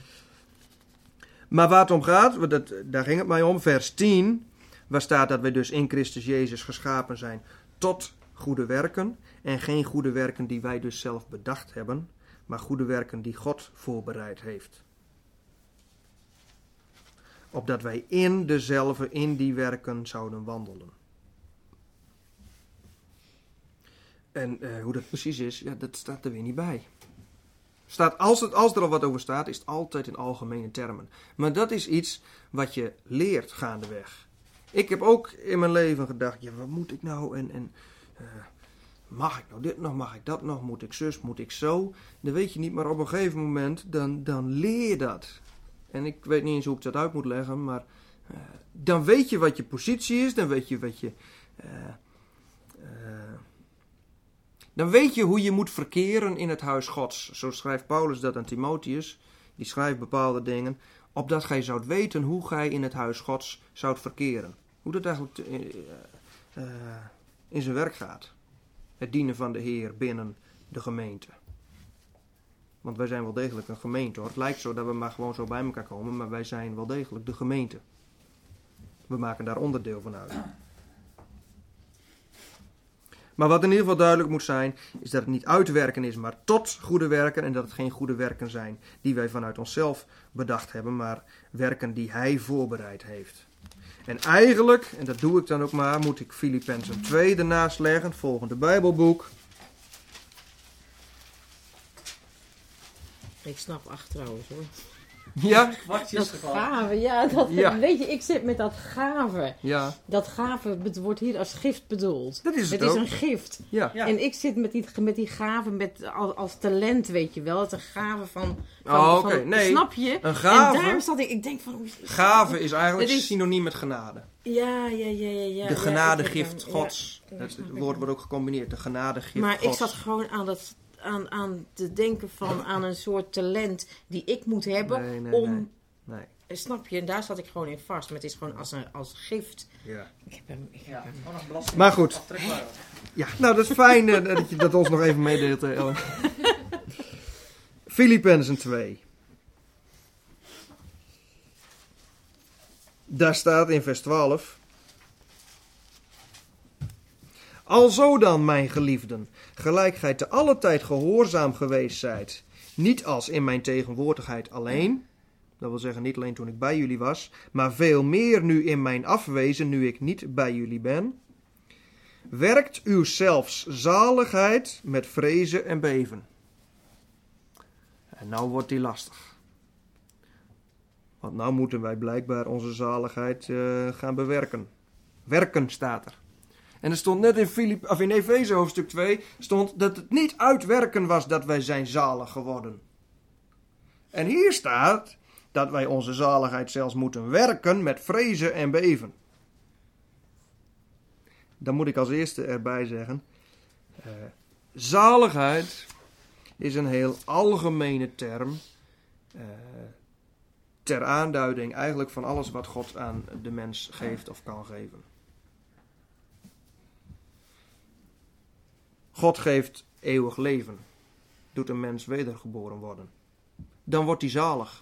Maar waar het om gaat, dat, daar ging het mij om, vers tien, waar staat dat wij dus in Christus Jezus geschapen zijn tot goede werken en geen goede werken die wij dus zelf bedacht hebben, maar goede werken die God voorbereid heeft. Opdat wij in dezelfde, in die werken zouden wandelen. En uh, hoe dat precies is, ja, dat staat er weer niet bij. Staat, als, het, als er al wat over staat, is het altijd in algemene termen. Maar dat is iets wat je leert gaandeweg. Ik heb ook in mijn leven gedacht, ja, wat moet ik nou? En, en uh, mag ik nou dit nog, mag ik dat nog? Moet ik zus, moet ik zo? Dat weet je niet, maar op een gegeven moment, dan, dan leer je dat. En ik weet niet eens hoe ik dat uit moet leggen, maar uh, dan weet je wat je positie is, dan weet je wat je... Uh, uh, Dan weet je hoe je moet verkeren in het huis Gods. Zo schrijft Paulus dat aan Timotheus. Die schrijft bepaalde dingen. Opdat gij zoudt weten hoe gij in het huis Gods zoudt verkeren. Hoe dat eigenlijk uh, uh, in zijn werk gaat. Het dienen van de Heer binnen de gemeente. Want wij zijn wel degelijk een gemeente hoor. Het lijkt zo dat we maar gewoon zo bij elkaar komen. Maar wij zijn wel degelijk de gemeente. We maken daar onderdeel van uit. Maar wat in ieder geval duidelijk moet zijn, is dat het niet uitwerken is, maar tot goede werken. En dat het geen goede werken zijn die wij vanuit onszelf bedacht hebben, maar werken die Hij voorbereid heeft. En eigenlijk, en dat doe ik dan ook maar, moet ik Filippenzen twee ernaast leggen, het volgende Bijbelboek. Ik snap acht trouwens hoor. Ja? Dat gave, ja, dat, Ja. Weet je, ik zit met dat gave. Ja. Dat gave bet- wordt hier als gift bedoeld. Dat is het Het is ook. een gift. Ja. Ja. En ik zit met die, met die gave met, als, als talent, weet je wel. Het is een gave van... van, Oh, oké. van- Nee, snap je? een gave- En daarom zat ik, ik denk van... Gave is eigenlijk Het is- synoniem met genade. Ja, ja, ja, ja. ja De ja, genadegift ik- ik- Gods. ja, Het snap ik woord wel. wordt ook gecombineerd. De genadegift Maar Gods. ik zat gewoon aan, dat, aan, aan te denken van... aan een soort talent die ik moet hebben Nee, nee, om... nee. Nee. Snap je? En daar zat ik gewoon in vast. Maar het is gewoon als, een, als gift. Ja. Ik heb hem... Ik Ja, heb hem. gewoon nog belasting. Maar goed. Aftrekbaar. Ja, nou dat is fijn eh, dat je dat ons nog even meedeelt, eh, Ellen. Filippenzen twee. Daar staat in vers twaalf. Alzo dan, mijn geliefden, gelijk gij te alle tijd gehoorzaam geweest zijt, niet als in mijn tegenwoordigheid alleen, dat wil zeggen niet alleen toen ik bij jullie was, maar veel meer nu in mijn afwezen, nu ik niet bij jullie ben, werkt uw zelfs zaligheid met vrezen en beven. En nou wordt die lastig. Want nou moeten wij blijkbaar onze zaligheid uh, gaan bewerken. Werken staat er. En er stond net in, Filip, of in Efeze hoofdstuk twee, stond dat het niet uitwerken was dat wij zijn zalig geworden. En hier staat dat wij onze zaligheid zelfs moeten werken met vrezen en beven. Dan moet ik als eerste erbij zeggen, uh, zaligheid is een heel algemene term, uh, ter aanduiding eigenlijk van alles wat God aan de mens geeft of kan geven. God geeft eeuwig leven, doet een mens wedergeboren worden. Dan wordt hij zalig.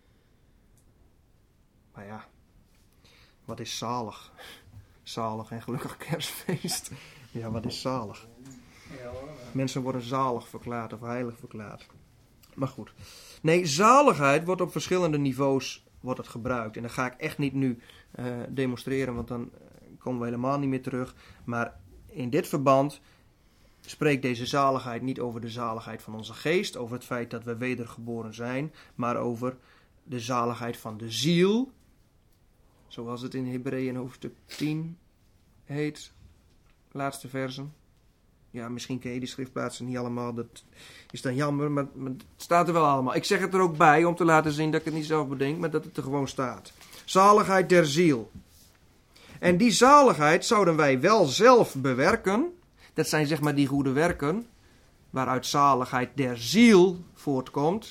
Maar ja, wat is zalig? Zalig en gelukkig kerstfeest. Ja, wat is zalig? Ja, hoor. Mensen worden zalig verklaard of heilig verklaard. Maar goed. Nee, zaligheid wordt op verschillende niveaus wordt het gebruikt. En dat ga ik echt niet nu uh, demonstreren, want dan komen we helemaal niet meer terug. Maar in dit verband spreekt deze zaligheid niet over de zaligheid van onze geest, over het feit dat we wedergeboren zijn, maar over de zaligheid van de ziel, zoals het in Hebreeën hoofdstuk tien heet, laatste versen. Ja, misschien ken je die schriftplaatsen niet allemaal, dat is dan jammer, maar, maar het staat er wel allemaal. Ik zeg het er ook bij om te laten zien dat ik het niet zelf bedenk, maar dat het er gewoon staat. Zaligheid der ziel. En die zaligheid zouden wij wel zelf bewerken. Dat zijn zeg maar die goede werken, waaruit zaligheid der ziel voortkomt.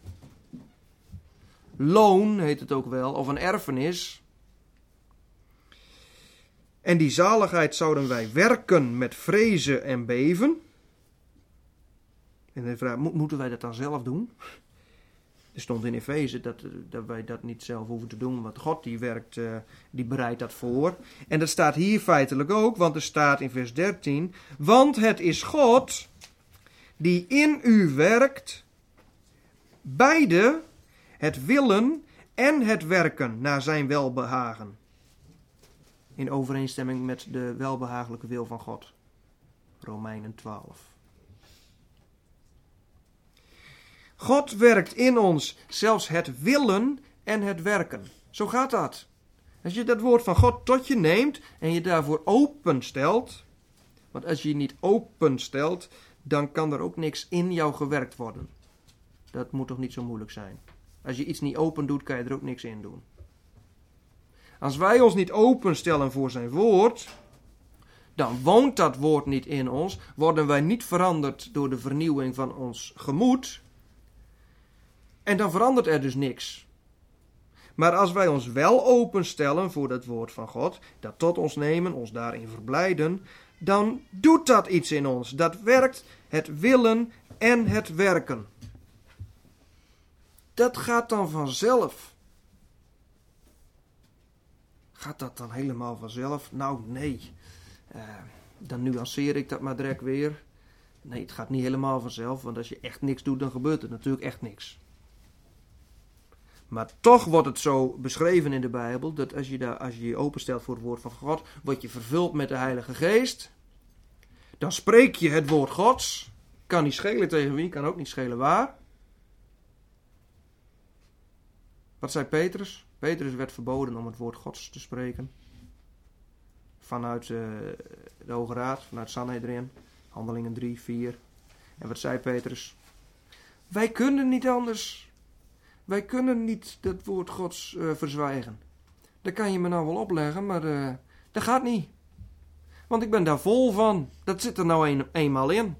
Loon heet het ook wel, of een erfenis. En die zaligheid zouden wij werken met vrezen en beven. En de vraag, mo- moeten wij dat dan zelf doen? Er stond in Efeze dat, dat wij dat niet zelf hoeven te doen, want God die werkt, uh, die bereidt dat voor. En dat staat hier feitelijk ook, want er staat in vers dertien, want het is God die in u werkt, beide het willen en het werken naar zijn welbehagen. In overeenstemming met de welbehagelijke wil van God. Romeinen twaalf. God werkt in ons zelfs het willen en het werken. Zo gaat dat. Als je dat woord van God tot je neemt en je daarvoor openstelt. Want als je je niet openstelt, dan kan er ook niks in jou gewerkt worden. Dat moet toch niet zo moeilijk zijn. Als je iets niet open doet, kan je er ook niks in doen. Als wij ons niet openstellen voor zijn woord, dan woont dat woord niet in ons. Worden wij niet veranderd door de vernieuwing van ons gemoed. En dan verandert er dus niks. Maar als wij ons wel openstellen voor dat woord van God, dat tot ons nemen, ons daarin verblijden, dan doet dat iets in ons. Dat werkt het willen en het werken. Dat gaat dan vanzelf. Gaat dat dan helemaal vanzelf? Nou, nee. Uh, dan nuanceer ik dat maar direct weer. Nee, het gaat niet helemaal vanzelf, want als je echt niks doet, dan gebeurt er natuurlijk echt niks. Maar toch wordt het zo beschreven in de Bijbel, dat als je, daar, als je je openstelt voor het woord van God, word je vervuld met de Heilige Geest. Dan spreek je het woord Gods. Kan niet schelen tegen wie, kan ook niet schelen waar. Wat zei Petrus? Petrus werd verboden om het woord Gods te spreken. Vanuit uh, de Hoge Raad, vanuit Sanhedrin, Handelingen drie, vier. En wat zei Petrus? Wij kunnen niet anders. Wij kunnen niet dat woord Gods uh, verzwijgen. Dat kan je me nou wel opleggen, maar uh, dat gaat niet. Want ik ben daar vol van. Dat zit er nou een, eenmaal in.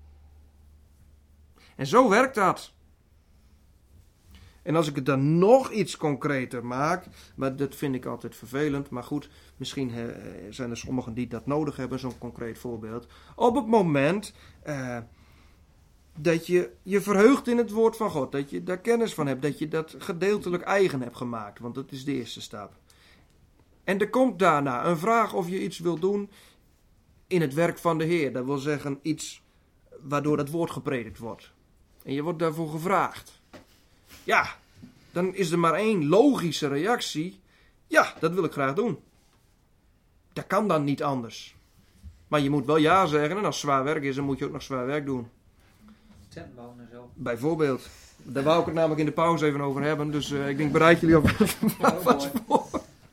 En zo werkt dat. En als ik het dan nog iets concreter maak, maar dat vind ik altijd vervelend, maar goed, misschien uh, zijn er sommigen die dat nodig hebben, zo'n concreet voorbeeld. Op het moment uh, dat je je verheugt in het woord van God, dat je daar kennis van hebt, dat je dat gedeeltelijk eigen hebt gemaakt, want dat is de eerste stap. En er komt daarna een vraag of je iets wil doen in het werk van de Heer. Dat wil zeggen iets waardoor het woord gepredikt wordt. En je wordt daarvoor gevraagd. Ja, dan is er maar één logische reactie. Ja, dat wil ik graag doen. Dat kan dan niet anders. Maar je moet wel ja zeggen en als het zwaar werk is, dan moet je ook nog zwaar werk doen. Tent bouwen en zo. Bijvoorbeeld. Daar wou ik het namelijk in de pauze even over hebben. Dus uh, ik denk, bereid jullie op wat voor.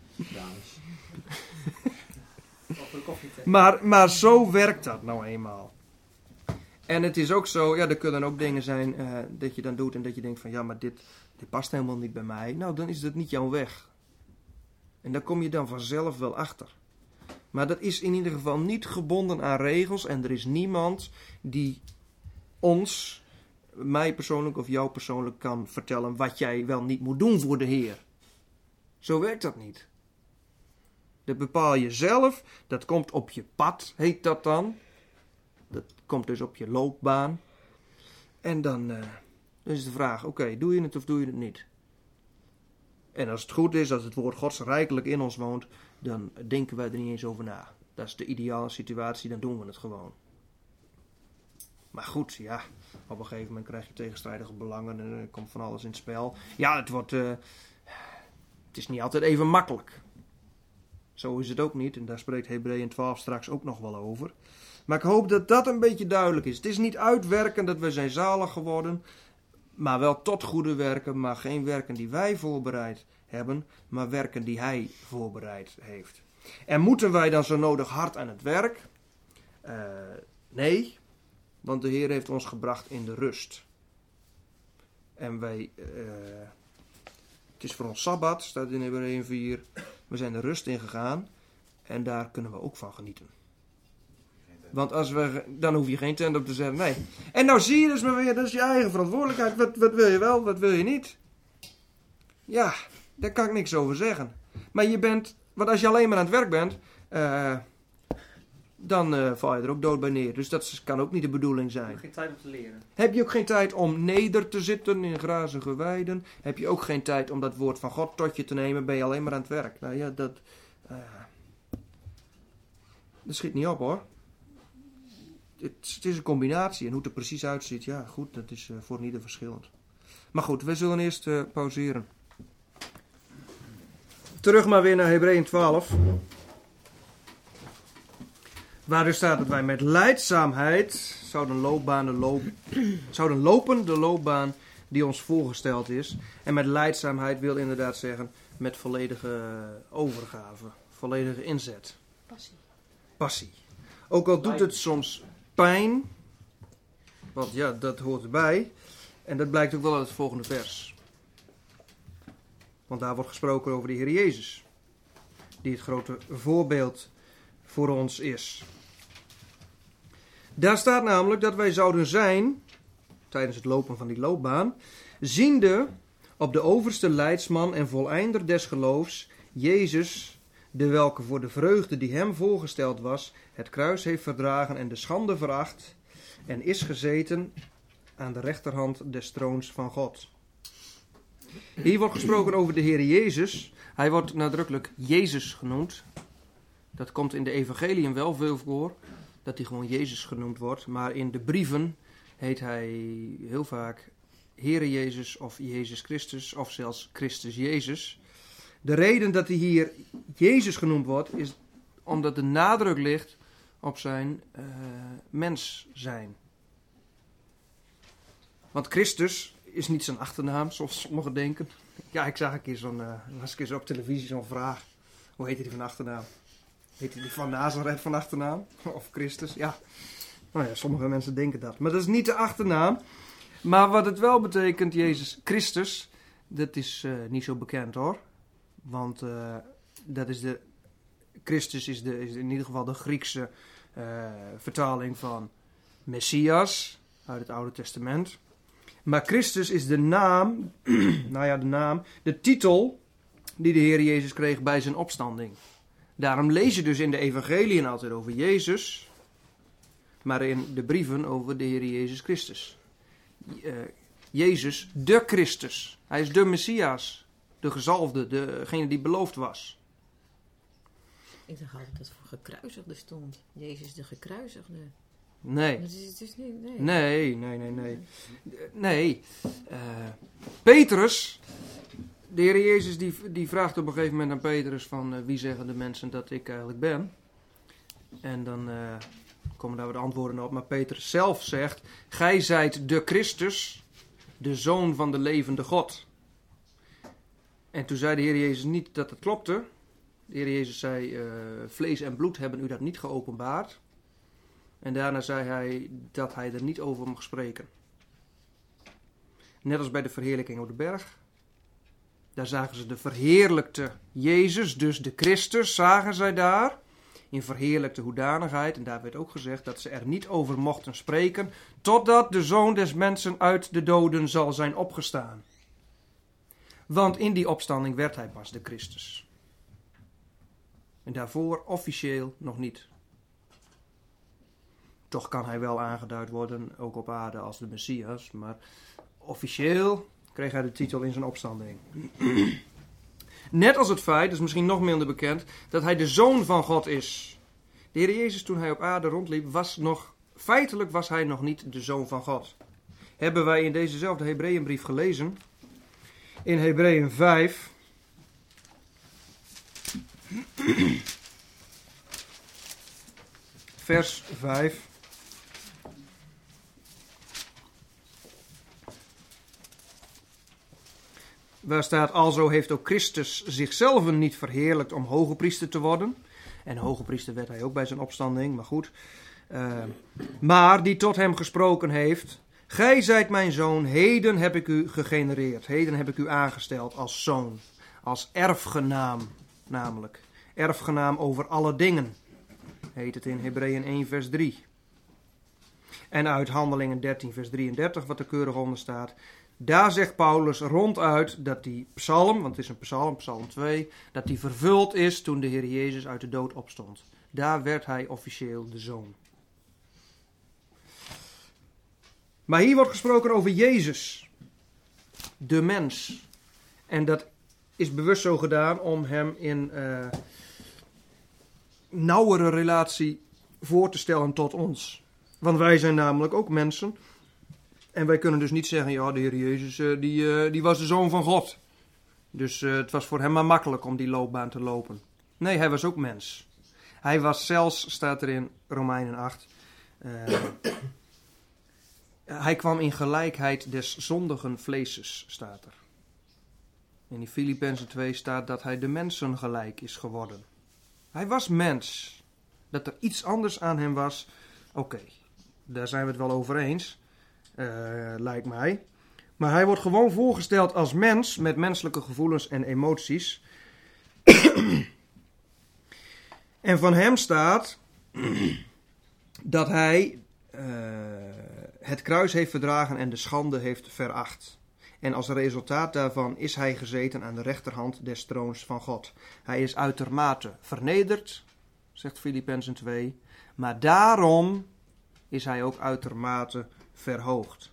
Maar, maar zo werkt dat nou eenmaal. En het is ook zo, ja, er kunnen ook dingen zijn uh, dat je dan doet en dat je denkt van, ja, maar dit, dit past helemaal niet bij mij. Nou, dan is dat niet jouw weg. En daar kom je dan vanzelf wel achter. Maar dat is in ieder geval niet gebonden aan regels en er is niemand die ons, mij persoonlijk of jou persoonlijk kan vertellen wat jij wel niet moet doen voor de Heer. Zo werkt dat niet. Dat bepaal je zelf, dat komt op je pad, heet dat dan. Dat komt dus op je loopbaan. En dan, uh, dan is de vraag, oké, okay, doe je het of doe je het niet? En als het goed is, als het woord Gods rijkelijk in ons woont, dan denken wij er niet eens over na. Dat is de ideale situatie, dan doen we het gewoon. Maar goed, ja, op een gegeven moment krijg je tegenstrijdige belangen en er komt van alles in het spel. Ja, het wordt, uh, het is niet altijd even makkelijk. Zo is het ook niet en daar spreekt Hebreeën twaalf straks ook nog wel over. Maar ik hoop dat dat een beetje duidelijk is. Het is niet uitwerken dat we zijn zalig geworden, maar wel tot goede werken, maar geen werken die wij voorbereid hebben, maar werken die hij voorbereid heeft. En moeten wij dan zo nodig hard aan het werk? Uh, nee, want de Heer heeft ons gebracht in de rust. En wij, uh, het is voor ons Sabbat, staat in Hebreeën vier, we zijn de rust ingegaan en daar kunnen we ook van genieten. Want als we, dan hoef je geen tent op te zetten, nee. En nou zie je dus maar weer, dat is je eigen verantwoordelijkheid. Wat, wat wil je wel, wat wil je niet? Ja, daar kan ik niks over zeggen. Maar je bent, want als je alleen maar aan het werk bent, uh, dan uh, val je er ook dood bij neer. Dus dat kan ook niet de bedoeling Ik heb zijn. geen tijd om te leren. Heb je ook geen tijd om neder te zitten in grazige weiden? Heb je ook geen tijd om dat woord van God tot je te nemen? Ben je alleen maar aan het werk? Nou ja, dat... Uh, dat schiet niet op hoor. Het, het is een combinatie. En hoe het er precies uitziet, ja goed, dat is uh, voor een ieder verschillend. Maar goed, we zullen eerst uh, pauzeren. Terug maar weer naar Hebreeën twaalf. Waar dus staat dat wij met lijdzaamheid zouden, loopbaan de loop, zouden lopen de loopbaan die ons voorgesteld is. En met lijdzaamheid wil inderdaad zeggen met volledige overgave, volledige inzet. Passie. Passie. Ook al doet het soms pijn, want ja, dat hoort erbij. En dat blijkt ook wel uit het volgende vers. Want daar wordt gesproken over de Heer Jezus, die het grote voorbeeld voor ons is. Daar staat namelijk dat wij zouden zijn, tijdens het lopen van die loopbaan, ziende op de overste leidsman en voleinder des geloofs, Jezus, de welke voor de vreugde die hem voorgesteld was, het kruis heeft verdragen en de schande veracht, en is gezeten aan de rechterhand des troons van God. Hier wordt gesproken over de Heer Jezus. Hij wordt nadrukkelijk Jezus genoemd. Dat komt in de evangeliën wel veel voor, dat hij gewoon Jezus genoemd wordt. Maar in de brieven heet hij heel vaak Heere Jezus of Jezus Christus of zelfs Christus Jezus. De reden dat hij hier Jezus genoemd wordt is omdat de nadruk ligt op zijn uh, mens zijn. Want Christus is niet zijn achternaam, zoals sommigen denken. Ja, ik zag een keer zo'n, uh, las een keer zo op televisie zo'n vraag. Hoe heet hij van achternaam? Heet hij die van Nazareth van achternaam? Of Christus? Ja. Nou ja, sommige mensen denken dat. Maar dat is niet de achternaam. Maar wat het wel betekent, Jezus Christus, dat is uh, niet zo bekend hoor. Want uh, dat is de, Christus is, de, is in ieder geval de Griekse uh, vertaling van Messias uit het Oude Testament. Maar Christus is de naam, nou ja, de naam, de titel die de Heer Jezus kreeg bij zijn opstanding. Daarom lees je dus in de evangeliën altijd over Jezus, maar in de brieven over de Heer Jezus Christus. Uh, Jezus, de Christus. Hij is de Messias, de gezalfde, degene die beloofd was. Ik dacht altijd dat het voor gekruisigde stond. Jezus de gekruisigde. Nee. Het is, het is niet, nee. Nee, nee, nee, nee. Nee. Uh, Petrus, de Heer Jezus die, die vraagt op een gegeven moment aan Petrus van uh, wie zeggen de mensen dat ik eigenlijk ben? En dan uh, komen daar wat antwoorden op. Maar Petrus zelf zegt, gij zijt de Christus, de Zoon van de levende God. En toen zei de Heer Jezus niet dat het klopte. De Heer Jezus zei, uh, vlees en bloed hebben u dat niet geopenbaard. En daarna zei hij dat hij er niet over mag spreken. Net als bij de verheerlijking op de berg. Daar zagen ze de verheerlijkte Jezus, dus de Christus, zagen zij daar. In verheerlijkte hoedanigheid. En daar werd ook gezegd dat ze er niet over mochten spreken. Totdat de Zoon des mensen uit de doden zal zijn opgestaan. Want in die opstanding werd hij pas de Christus. En daarvoor officieel nog niet. Toch kan hij wel aangeduid worden, ook op aarde, als de Messias. Maar officieel kreeg hij de titel in zijn opstanding. Net als het feit, dat is misschien nog minder bekend, dat hij de Zoon van God is. De Heer Jezus, toen hij op aarde rondliep, was nog, feitelijk was hij nog niet de Zoon van God. Hebben wij in dezezelfde Hebreeënbrief gelezen. In Hebreeën vijf. Vers vijf. Waar staat, alzo heeft ook Christus zichzelf niet verheerlijkt om hogepriester te worden. En hogepriester werd hij ook bij zijn opstanding, maar goed. Uh, maar die tot hem gesproken heeft. Gij zijt mijn zoon, heden heb ik u gegenereerd. Heden heb ik u aangesteld als zoon. Als erfgenaam namelijk. Erfgenaam over alle dingen. Heet het in Hebreeën één vers drie. En uit Handelingen dertien vers drieëndertig wat er keurig onder staat. Daar zegt Paulus ronduit dat die psalm, want het is een psalm, psalm twee, dat die vervuld is toen de Heer Jezus uit de dood opstond. Daar werd hij officieel de zoon. Maar hier wordt gesproken over Jezus, de mens. En dat is bewust zo gedaan om hem in uh, nauwere relatie voor te stellen tot ons. Want wij zijn namelijk ook mensen. En wij kunnen dus niet zeggen, ja, de Heer Jezus uh, die, uh, die was de zoon van God. Dus uh, het was voor hem maar makkelijk om die loopbaan te lopen. Nee, hij was ook mens. Hij was zelfs, staat er in Romeinen acht... Uh, hij kwam in gelijkheid des zondigen vleeses, staat er. In die Filippenzen twee staat dat hij de mensen gelijk is geworden. Hij was mens. Dat er iets anders aan hem was, oké, okay, daar zijn we het wel over eens, uh, lijkt mij. Maar hij wordt gewoon voorgesteld als mens met menselijke gevoelens en emoties. En van hem staat dat hij uh, het kruis heeft verdragen en de schande heeft veracht. En als resultaat daarvan is hij gezeten aan de rechterhand des troons van God. Hij is uitermate vernederd, zegt Filippenzen twee, maar daarom is hij ook uitermate verhoogd.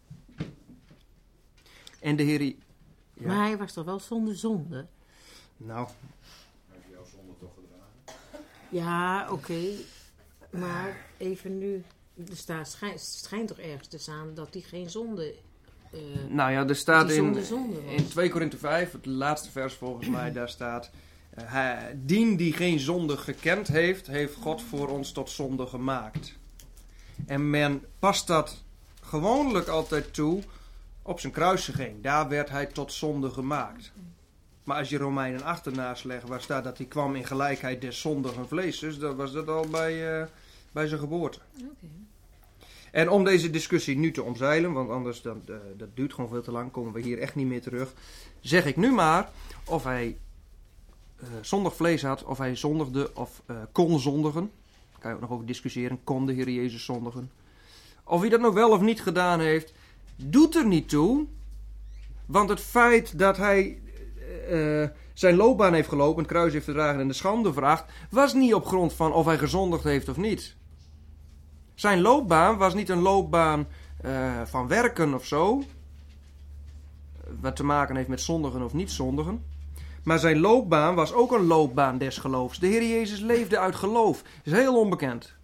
En de Heer... Ja. Maar hij was toch wel zonder zonde? Nou. Hij heeft jouw zonde toch gedragen? Ja, oké. Okay. Maar even nu, er staat, schijnt, schijnt toch ergens te staan dat hij geen zonde... Uh, nou ja, er staat in, zonde zonde in twee Korinthe vijf, het laatste vers volgens mij, daar staat... Uh, hij, dien die geen zonde gekend heeft, heeft God voor ons tot zonde gemaakt. En men past dat gewoonlijk altijd toe op zijn kruisiging. Daar werd hij tot zonde gemaakt. Maar als je Romeinen acht ernaast legt, waar staat dat hij kwam in gelijkheid des zondigen vleeses, dan was dat al bij, uh, bij zijn geboorte. Okay. En om deze discussie nu te omzeilen, want anders dan, uh, dat duurt gewoon veel te lang, komen we hier echt niet meer terug. Zeg ik nu maar of hij uh, zondig vlees had, of hij zondigde of uh, kon zondigen. Daar kan je ook nog over discussiëren, kon de Heer Jezus zondigen. Of hij dat nog wel of niet gedaan heeft, doet er niet toe. Want het feit dat hij uh, zijn loopbaan heeft gelopen, het kruis heeft verdragen en de schande veracht, was niet op grond van of hij gezondigd heeft of niet. Zijn loopbaan was niet een loopbaan uh, van werken of zo, wat te maken heeft met zondigen of niet zondigen. Maar zijn loopbaan was ook een loopbaan des geloofs. De Heer Jezus leefde uit geloof. Dat is heel onbekend.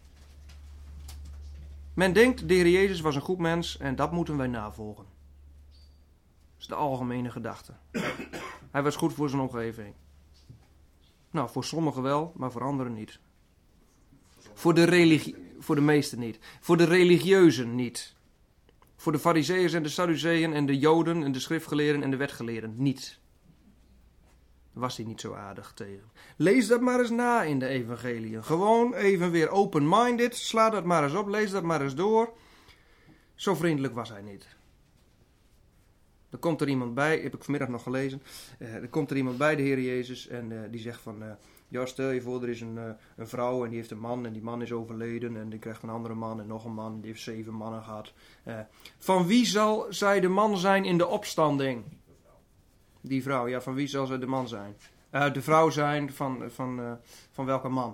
Men denkt, de Heer Jezus was een goed mens en dat moeten wij navolgen. Dat is de algemene gedachte. Hij was goed voor zijn omgeving. Nou, voor sommigen wel, maar voor anderen niet. Voor de, religie, voor de meesten niet. Voor de religieuzen niet. Voor de farizeeërs en de sadduceeën en de joden en de schriftgeleerden en de wetgeleerden niet. Was hij niet zo aardig tegen. Lees dat maar eens na in de evangeliën. Gewoon even weer open-minded. Sla dat maar eens op. Lees dat maar eens door. Zo vriendelijk was hij niet. Er komt er iemand bij. Heb ik vanmiddag nog gelezen. Uh, er komt er iemand bij, de Heer Jezus. En uh, die zegt van... Uh, ja, stel je voor, er is een, uh, een vrouw en die heeft een man. En die man is overleden. En die krijgt een andere man en nog een man. Die heeft zeven mannen gehad. Uh, van wie zal zij de man zijn in de opstanding? Die vrouw, ja, van wie zal ze de man zijn? Uh, de vrouw zijn van, van, uh, van welke man?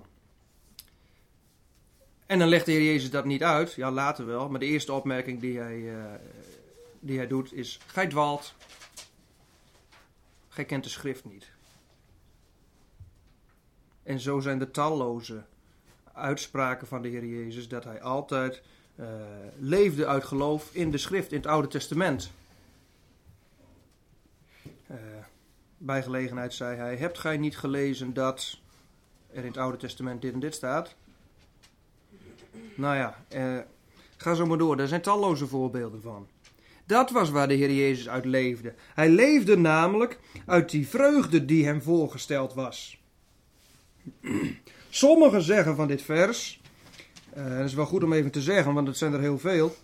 En dan legt de Heer Jezus dat niet uit. Ja, later wel. Maar de eerste opmerking die hij, uh, die hij doet is... Gij dwaalt. Gij kent de schrift niet. En zo zijn de talloze uitspraken van de Heer Jezus... dat hij altijd uh, leefde uit geloof in de schrift, in het Oude Testament... Uh, bij gelegenheid zei hij, hebt gij niet gelezen dat er in het Oude Testament dit en dit staat? Nou ja, uh, ga zo maar door, daar zijn talloze voorbeelden van. Dat was waar de Heer Jezus uit leefde. Hij leefde namelijk uit die vreugde die hem voorgesteld was. Sommigen zeggen van dit vers, uh, dat is wel goed om even te zeggen, want het zijn er heel veel.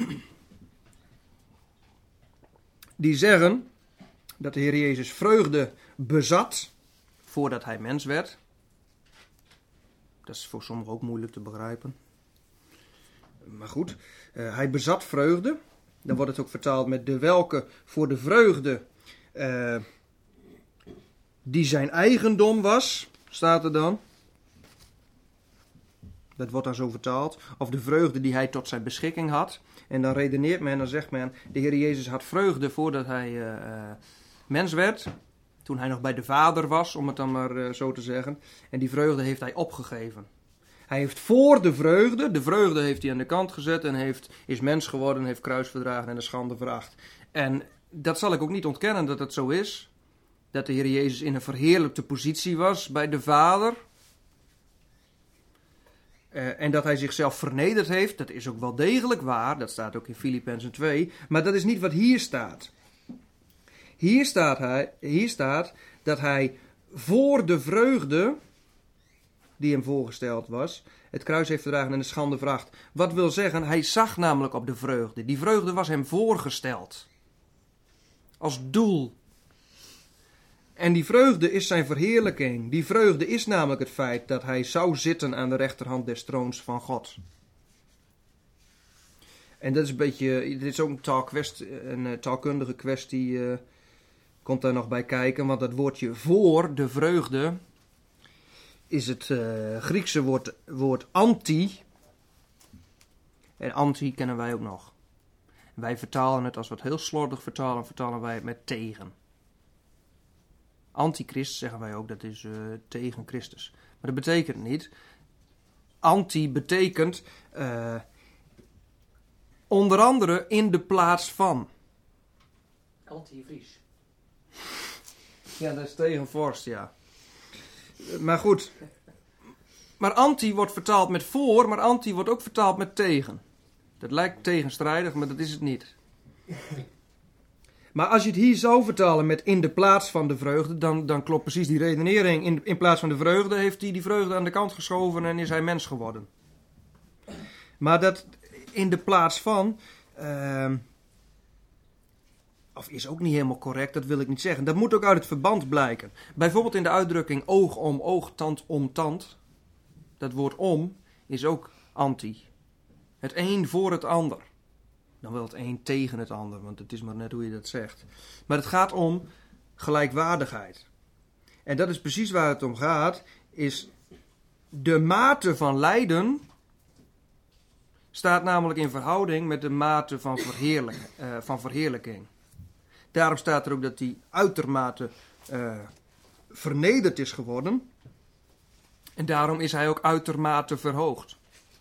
Die zeggen... dat de Heer Jezus vreugde bezat voordat hij mens werd. Dat is voor sommigen ook moeilijk te begrijpen. Maar goed, uh, hij bezat vreugde. Dan wordt het ook vertaald met de welke voor de vreugde uh, die zijn eigendom was, staat er dan. Dat wordt dan zo vertaald. Of de vreugde die hij tot zijn beschikking had. En dan redeneert men, dan zegt men, de Heer Jezus had vreugde voordat hij uh, uh, mens werd. Toen hij nog bij de Vader was, om het dan maar uh, zo te zeggen. En die vreugde heeft hij opgegeven. Hij heeft voor de vreugde, de vreugde heeft hij aan de kant gezet en heeft, is mens geworden, heeft kruis verdragen en de schande veracht. En dat zal ik ook niet ontkennen dat het zo is. Dat de Heer Jezus in een verheerlijkte positie was bij de Vader. Uh, en dat hij zichzelf vernederd heeft, dat is ook wel degelijk waar. Dat staat ook in Filippenzen twee. Maar dat is niet wat hier staat. Hier staat, hij, hier staat dat hij voor de vreugde die hem voorgesteld was, het kruis heeft verdragen en de schande veracht. Wat wil zeggen, hij zag namelijk op de vreugde. Die vreugde was hem voorgesteld. Als doel. En die vreugde is zijn verheerlijking. Die vreugde is namelijk het feit dat hij zou zitten aan de rechterhand des troons van God. En dat is een beetje, dit is ook een, taalkwestie, een taalkundige kwestie, uh, komt daar nog bij kijken. Want dat woordje voor de vreugde is het uh, Griekse woord, woord anti. En anti kennen wij ook nog. Wij vertalen het, als we het heel slordig vertalen, vertalen wij het met tegen. Antichrist zeggen wij ook, dat is uh, tegen Christus. Maar dat betekent niet. Anti betekent uh, onder andere in de plaats van. Anti-Fries. Ja, dat is tegen vorst, ja. Maar goed. Maar anti wordt vertaald met voor, maar anti wordt ook vertaald met tegen. Dat lijkt tegenstrijdig, maar dat is het niet. Maar als je het hier zou vertalen met in de plaats van de vreugde, dan, dan klopt precies die redenering. In, in plaats van de vreugde heeft hij die vreugde aan de kant geschoven en is hij mens geworden. Maar dat in de plaats van, uh, of is ook niet helemaal correct, dat wil ik niet zeggen. Dat moet ook uit het verband blijken. Bijvoorbeeld in de uitdrukking oog om oog, tand om tand. Dat woord om is ook anti. Het een voor het ander. Dan wel het een tegen het ander, want het is maar net hoe je dat zegt. Maar het gaat om gelijkwaardigheid. En dat is precies waar het om gaat, is de mate van lijden staat namelijk in verhouding met de mate van, verheerlijk, uh, van verheerlijking. Daarom staat er ook dat hij uitermate uh, vernederd is geworden. En daarom is hij ook uitermate verhoogd.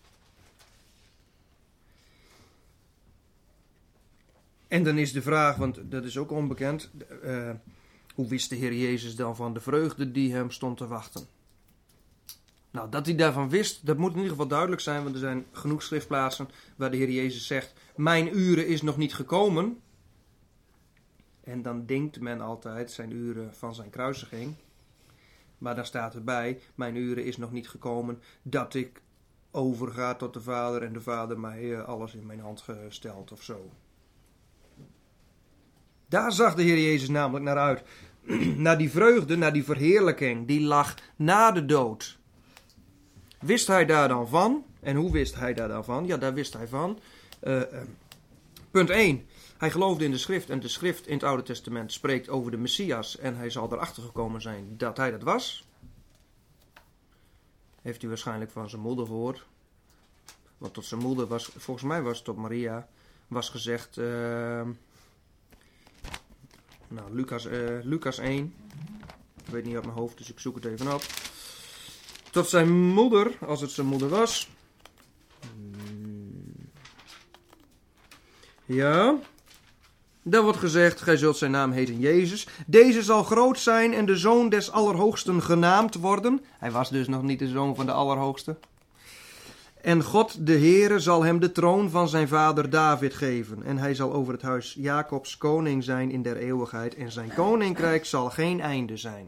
En dan is de vraag, want dat is ook onbekend, uh, hoe wist de Heer Jezus dan van de vreugde die hem stond te wachten? Nou, dat hij daarvan wist, dat moet in ieder geval duidelijk zijn, want er zijn genoeg schriftplaatsen waar de Heer Jezus zegt, mijn uren is nog niet gekomen. En dan denkt men altijd zijn uren van zijn kruisiging. Maar dan staat erbij, mijn uren is nog niet gekomen dat ik overga tot de Vader en de Vader mij alles in mijn hand gesteld of zo. Daar zag de Heer Jezus namelijk naar uit. Naar die vreugde, naar die verheerlijking. Die lag na de dood. Wist hij daar dan van? En hoe wist hij daar dan van? Ja, daar wist hij van. Uh, uh, punt één. Hij geloofde in de schrift. En de schrift in het Oude Testament spreekt over de Messias. En hij zal erachter gekomen zijn dat hij dat was. Heeft u waarschijnlijk van zijn moeder gehoord. Want tot zijn moeder was, volgens mij was het tot Maria, was gezegd... Uh, Nou, Lucas, uh, Lucas één. Ik weet niet uit mijn hoofd, dus ik zoek het even op. Tot zijn moeder, als het zijn moeder was. Ja. Daar wordt gezegd, gij zult zijn naam heten Jezus. Deze zal groot zijn en de zoon des Allerhoogsten genaamd worden. Hij was dus nog niet de zoon van de Allerhoogste. En God, de Heere, zal hem de troon van zijn vader David geven. En hij zal over het huis Jacobs koning zijn in der eeuwigheid. En zijn koninkrijk zal geen einde zijn.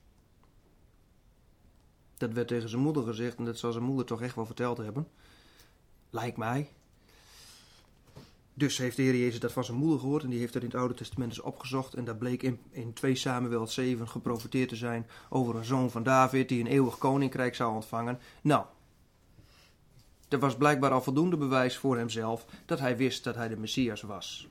Dat werd tegen zijn moeder gezegd. En dat zal zijn moeder toch echt wel verteld hebben. Lijkt mij. Dus heeft de Heer Jezus dat van zijn moeder gehoord. En die heeft dat in het Oude Testament eens opgezocht. En daar bleek in, in twee Samuel zeven geprofeteerd te zijn over een zoon van David die een eeuwig koninkrijk zou ontvangen. Nou. Er was blijkbaar al voldoende bewijs voor hemzelf dat hij wist dat hij de Messias was.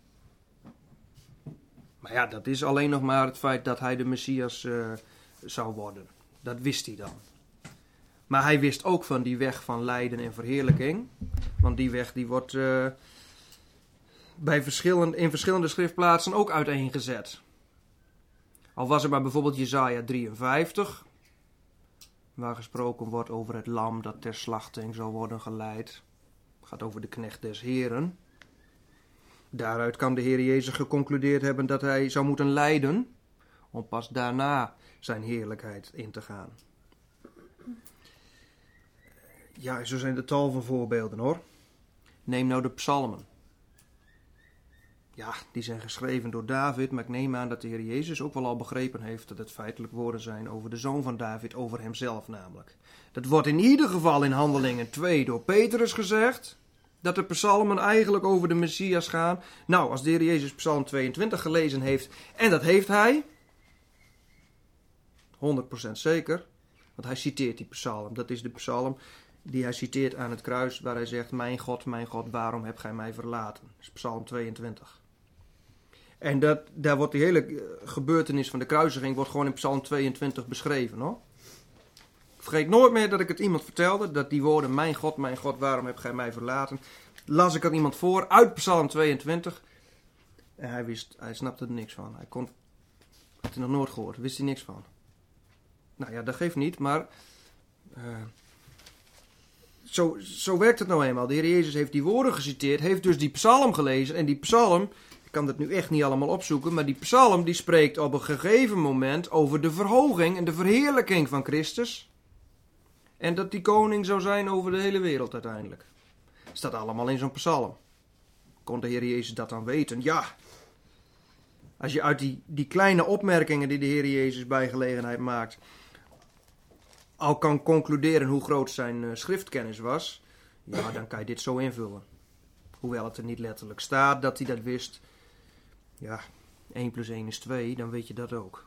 Maar ja, dat is alleen nog maar het feit dat hij de Messias uh, zou worden. Dat wist hij dan. Maar hij wist ook van die weg van lijden en verheerlijking. Want die weg die wordt uh, bij verschillende, in verschillende schriftplaatsen ook uiteengezet. Al was er maar bijvoorbeeld Jesaja drieënvijftig, waar gesproken wordt over het lam dat ter slachting zal worden geleid. Het gaat over de knecht des Heren. Daaruit kan de Heer Jezus geconcludeerd hebben dat hij zou moeten lijden, om pas daarna zijn heerlijkheid in te gaan. Ja, zo zijn er tal van voorbeelden hoor. Neem nou de psalmen. Ja, die zijn geschreven door David, maar ik neem aan dat de Heer Jezus ook wel al begrepen heeft dat het feitelijk woorden zijn over de zoon van David, over hemzelf namelijk. Dat wordt in ieder geval in Handelingen twee door Petrus gezegd, dat de psalmen eigenlijk over de Messias gaan. Nou, als de Heer Jezus psalm tweeëntwintig gelezen heeft, en dat heeft hij, honderd procent zeker, want hij citeert die psalm. Dat is de psalm die hij citeert aan het kruis, waar hij zegt, mijn God, mijn God, waarom hebt gij mij verlaten? Dat is psalm tweeëntwintig. En dat, daar wordt die hele gebeurtenis van de kruisiging wordt gewoon in psalm tweeëntwintig beschreven, hoor. Ik vergeet nooit meer dat ik het iemand vertelde, dat die woorden, mijn God, mijn God, waarom hebt gij mij verlaten? Las ik aan iemand voor, uit psalm tweeëntwintig. En hij wist, hij snapte er niks van. Hij kon, had hij nog nooit gehoord, wist hij niks van. Nou ja, dat geeft niet, maar uh, zo, zo werkt het nou eenmaal. De Heer Jezus heeft die woorden geciteerd, heeft dus die psalm gelezen. En die psalm, ik kan dat nu echt niet allemaal opzoeken, maar die psalm die spreekt op een gegeven moment over de verhoging en de verheerlijking van Christus. En dat die koning zou zijn over de hele wereld uiteindelijk. Staat allemaal in zo'n psalm. Kon de Heer Jezus dat dan weten? Ja. Als je uit die, die kleine opmerkingen die de Heer Jezus bij gelegenheid maakt al kan concluderen hoe groot zijn uh, schriftkennis was, ja, dan kan je dit zo invullen. Hoewel het er niet letterlijk staat dat hij dat wist. Ja, één plus één is twee, dan weet je dat ook.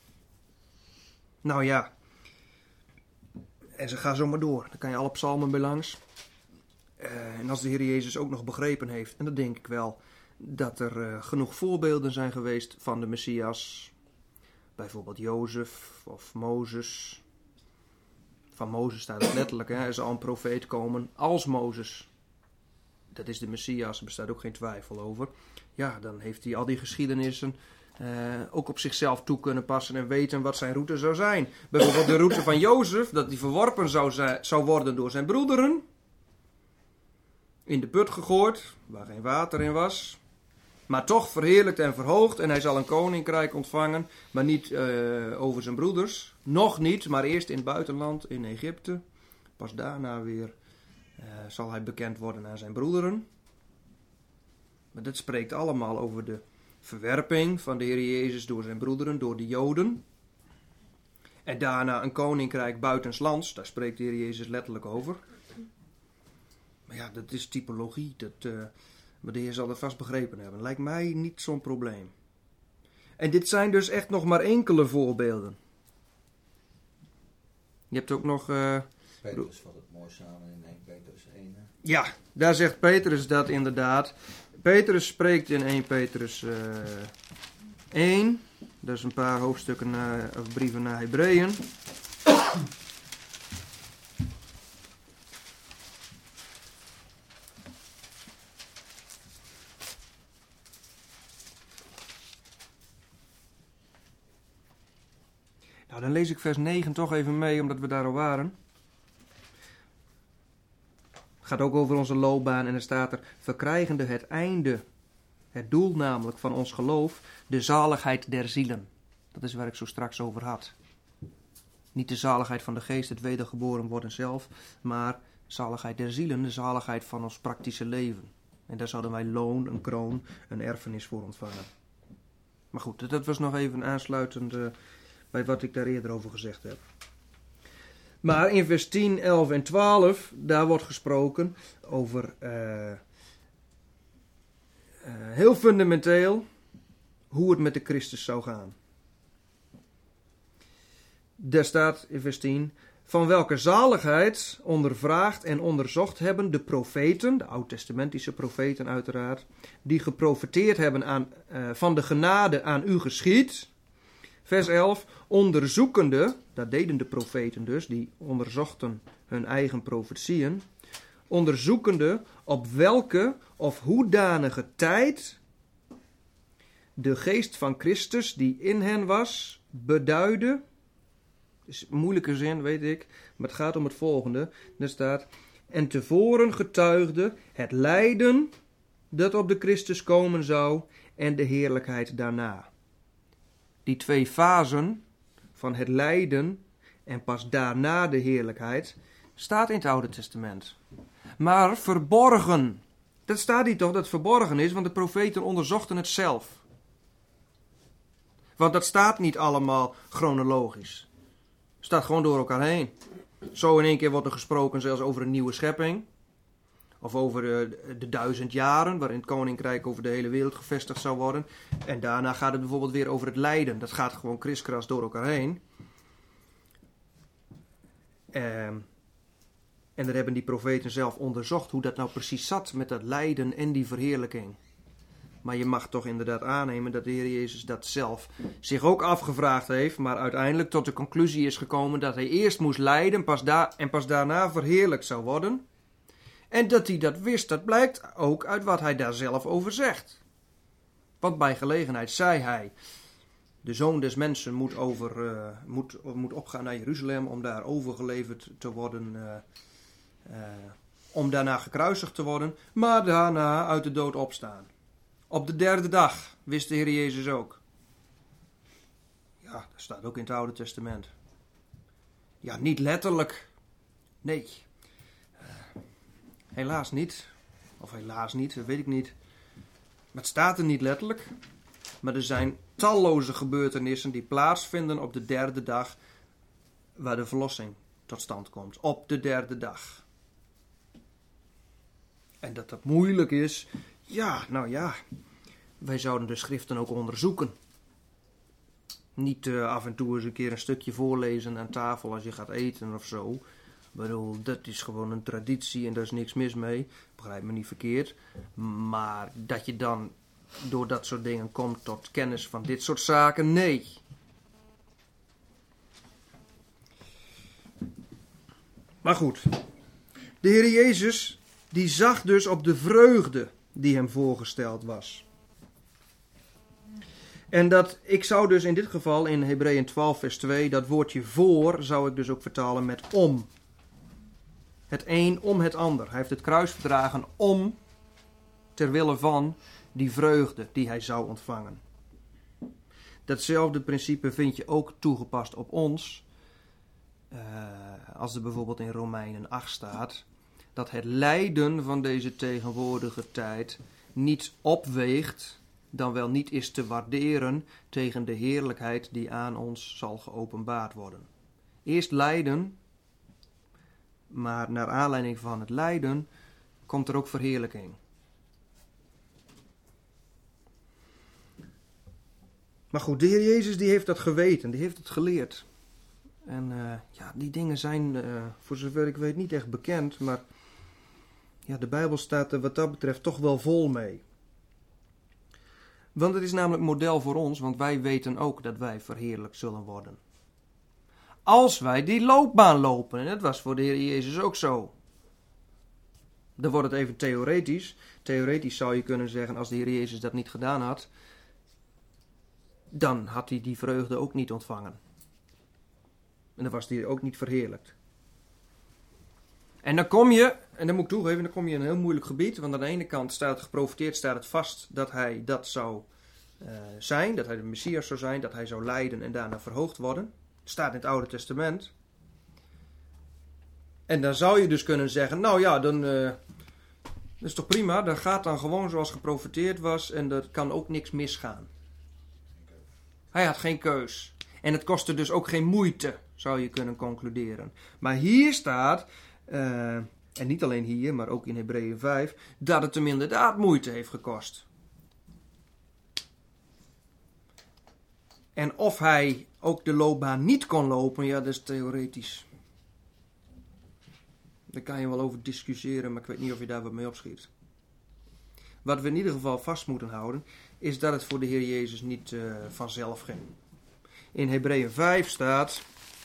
Nou ja. En ze gaan zo maar door. Dan kan je alle psalmen bij langs. Uh, en als de Heer Jezus ook nog begrepen heeft, en dat denk ik wel, dat er uh, genoeg voorbeelden zijn geweest van de Messias. Bijvoorbeeld Jozef of Mozes. Van Mozes staat het letterlijk, hè? Er zal een profeet komen als Mozes. Dat is de Messias, er bestaat ook geen twijfel over. Ja, dan heeft hij al die geschiedenissen uh, ook op zichzelf toe kunnen passen en weten wat zijn route zou zijn. Bijvoorbeeld de route van Jozef, dat hij verworpen zou, zijn, zou worden door zijn broederen. In de put gegooid, waar geen water in was. Maar toch verheerlijkt en verhoogd. En hij zal een koninkrijk ontvangen, maar niet uh, over zijn broeders. Nog niet, maar eerst in het buitenland, in Egypte. Pas daarna weer uh, zal hij bekend worden aan zijn broederen. Maar dit spreekt allemaal over de verwerping van de Heer Jezus door zijn broederen, door de Joden. En daarna een koninkrijk buitenslands, daar spreekt de Heer Jezus letterlijk over. Maar ja, dat is typologie, dat, uh, maar de Heer zal dat vast begrepen hebben. Lijkt mij niet zo'n probleem. En dit zijn dus echt nog maar enkele voorbeelden. Je hebt ook nog... Uh, Petrus vat het mooi samen in één Petrus één. Hè? Ja, daar zegt Petrus dat inderdaad. Petrus spreekt in één Petrus uh, één. Dat is een paar hoofdstukken naar, of brieven naar Hebreeën. Nou, dan lees ik vers negen toch even mee, omdat we daar al waren. Het gaat ook over onze loopbaan en er staat er, verkrijgende het einde, het doel namelijk van ons geloof, de zaligheid der zielen. Dat is waar ik zo straks over had. Niet de zaligheid van de geest, het wedergeboren worden zelf, maar zaligheid der zielen, de zaligheid van ons praktische leven. En daar zouden wij loon, een kroon, een erfenis voor ontvangen. Maar goed, dat was nog even aansluitend uh, bij wat ik daar eerder over gezegd heb. Maar in vers tien, elf en twaalf, daar wordt gesproken over uh, uh, heel fundamenteel hoe het met de Christus zou gaan. Daar staat in vers tien, van welke zaligheid ondervraagd en onderzocht hebben de profeten, de oud-testamentische profeten uiteraard, die geprofeteerd hebben aan, uh, van de genade aan u geschied, Vers elf. Onderzoekende, dat deden de profeten dus, die onderzochten hun eigen profetieën. Onderzoekende op welke of hoedanige tijd de geest van Christus die in hen was, beduidde. Is een moeilijke zin, weet ik, maar het gaat om het volgende. Er staat, en tevoren getuigde het lijden dat op de Christus komen zou en de heerlijkheid daarna. Die twee fasen van het lijden en pas daarna de heerlijkheid staat in het Oude Testament. Maar verborgen. Dat staat niet toch dat het verborgen is, want de profeten onderzochten het zelf. Want dat staat niet allemaal chronologisch. Het staat gewoon door elkaar heen. Zo in één keer wordt er gesproken zelfs over een nieuwe schepping. Of over de, de duizend jaren, waarin het koninkrijk over de hele wereld gevestigd zou worden. En daarna gaat het bijvoorbeeld weer over het lijden. Dat gaat gewoon kriskras door elkaar heen. En, en daar hebben die profeten zelf onderzocht hoe dat nou precies zat met dat lijden en die verheerlijking. Maar je mag toch inderdaad aannemen dat de Heer Jezus dat zelf zich ook afgevraagd heeft, maar uiteindelijk tot de conclusie is gekomen dat hij eerst moest lijden pas da- en pas daarna verheerlijkt zou worden. En dat hij dat wist, dat blijkt ook uit wat hij daar zelf over zegt. Want bij gelegenheid zei hij, de Zoon des Mensen moet, over, uh, moet, moet opgaan naar Jeruzalem om daar overgeleverd te worden, uh, uh, om daarna gekruisigd te worden, maar daarna uit de dood opstaan. Op de derde dag, wist de Heer Jezus ook. Ja, dat staat ook in het Oude Testament. Ja, niet letterlijk. Nee. Uh, helaas niet. Of helaas niet, dat weet ik niet. Maar het staat er niet letterlijk. Maar er zijn talloze gebeurtenissen die plaatsvinden op de derde dag, waar de verlossing tot stand komt. Op de derde dag. En dat dat moeilijk is, ja, nou ja, wij zouden de schriften ook onderzoeken. Niet uh, af en toe eens een keer een stukje voorlezen aan tafel als je gaat eten of zo. Ik bedoel, dat is gewoon een traditie en daar is niks mis mee. Begrijp me niet verkeerd. Maar dat je dan door dat soort dingen komt tot kennis van dit soort zaken, nee. Maar goed, de Heer Jezus, die zag dus op de vreugde die hem voorgesteld was. En dat, ik zou dus in dit geval in Hebreeën twaalf vers twee, dat woordje voor, zou ik dus ook vertalen met om. Het een om het ander. Hij heeft het kruis verdragen om, ter wille van die vreugde die hij zou ontvangen. Datzelfde principe vind je ook toegepast op ons. Uh, als er bijvoorbeeld in Romeinen acht staat, dat het lijden van deze tegenwoordige tijd niet opweegt, dan wel niet is te waarderen tegen de heerlijkheid die aan ons zal geopenbaard worden. Eerst lijden, maar naar aanleiding van het lijden komt er ook verheerlijking. Maar goed, de Heer Jezus die heeft dat geweten, die heeft het geleerd. En uh, ja, die dingen zijn uh, voor zover ik weet niet echt bekend, maar ja, de Bijbel staat er wat dat betreft toch wel vol mee. Want het is namelijk model voor ons, want wij weten ook dat wij verheerlijkt zullen worden. Als wij die loopbaan lopen, en dat was voor de Heer Jezus ook zo. Dan wordt het even theoretisch. Theoretisch zou je kunnen zeggen, als de Heer Jezus dat niet gedaan had, dan had hij die vreugde ook niet ontvangen. En dan was hij ook niet verheerlijkt. En dan kom je, en dan moet ik toegeven, dan kom je in een heel moeilijk gebied. Want aan de ene kant staat het geprofeteerd, staat het vast dat hij dat zou uh, zijn. Dat hij de Messias zou zijn, dat hij zou lijden en daarna verhoogd worden. Het staat in het Oude Testament. En dan zou je dus kunnen zeggen, nou ja, dan uh, dat is toch prima. Dat gaat dan gewoon zoals geprofeteerd was en er kan ook niks misgaan. Hij had geen keus. En het kostte dus ook geen moeite, zou je kunnen concluderen. Maar hier staat, uh, en niet alleen hier, maar ook in Hebreeën vijf, dat het hem inderdaad moeite heeft gekost. En of hij ook de loopbaan niet kon lopen, ja, dat is theoretisch. Daar kan je wel over discussiëren, maar ik weet niet of je daar wat mee opschiet. Wat we in ieder geval vast moeten houden, is dat het voor de Heer Jezus niet uh, vanzelf ging. in Hebreeën vijf staat...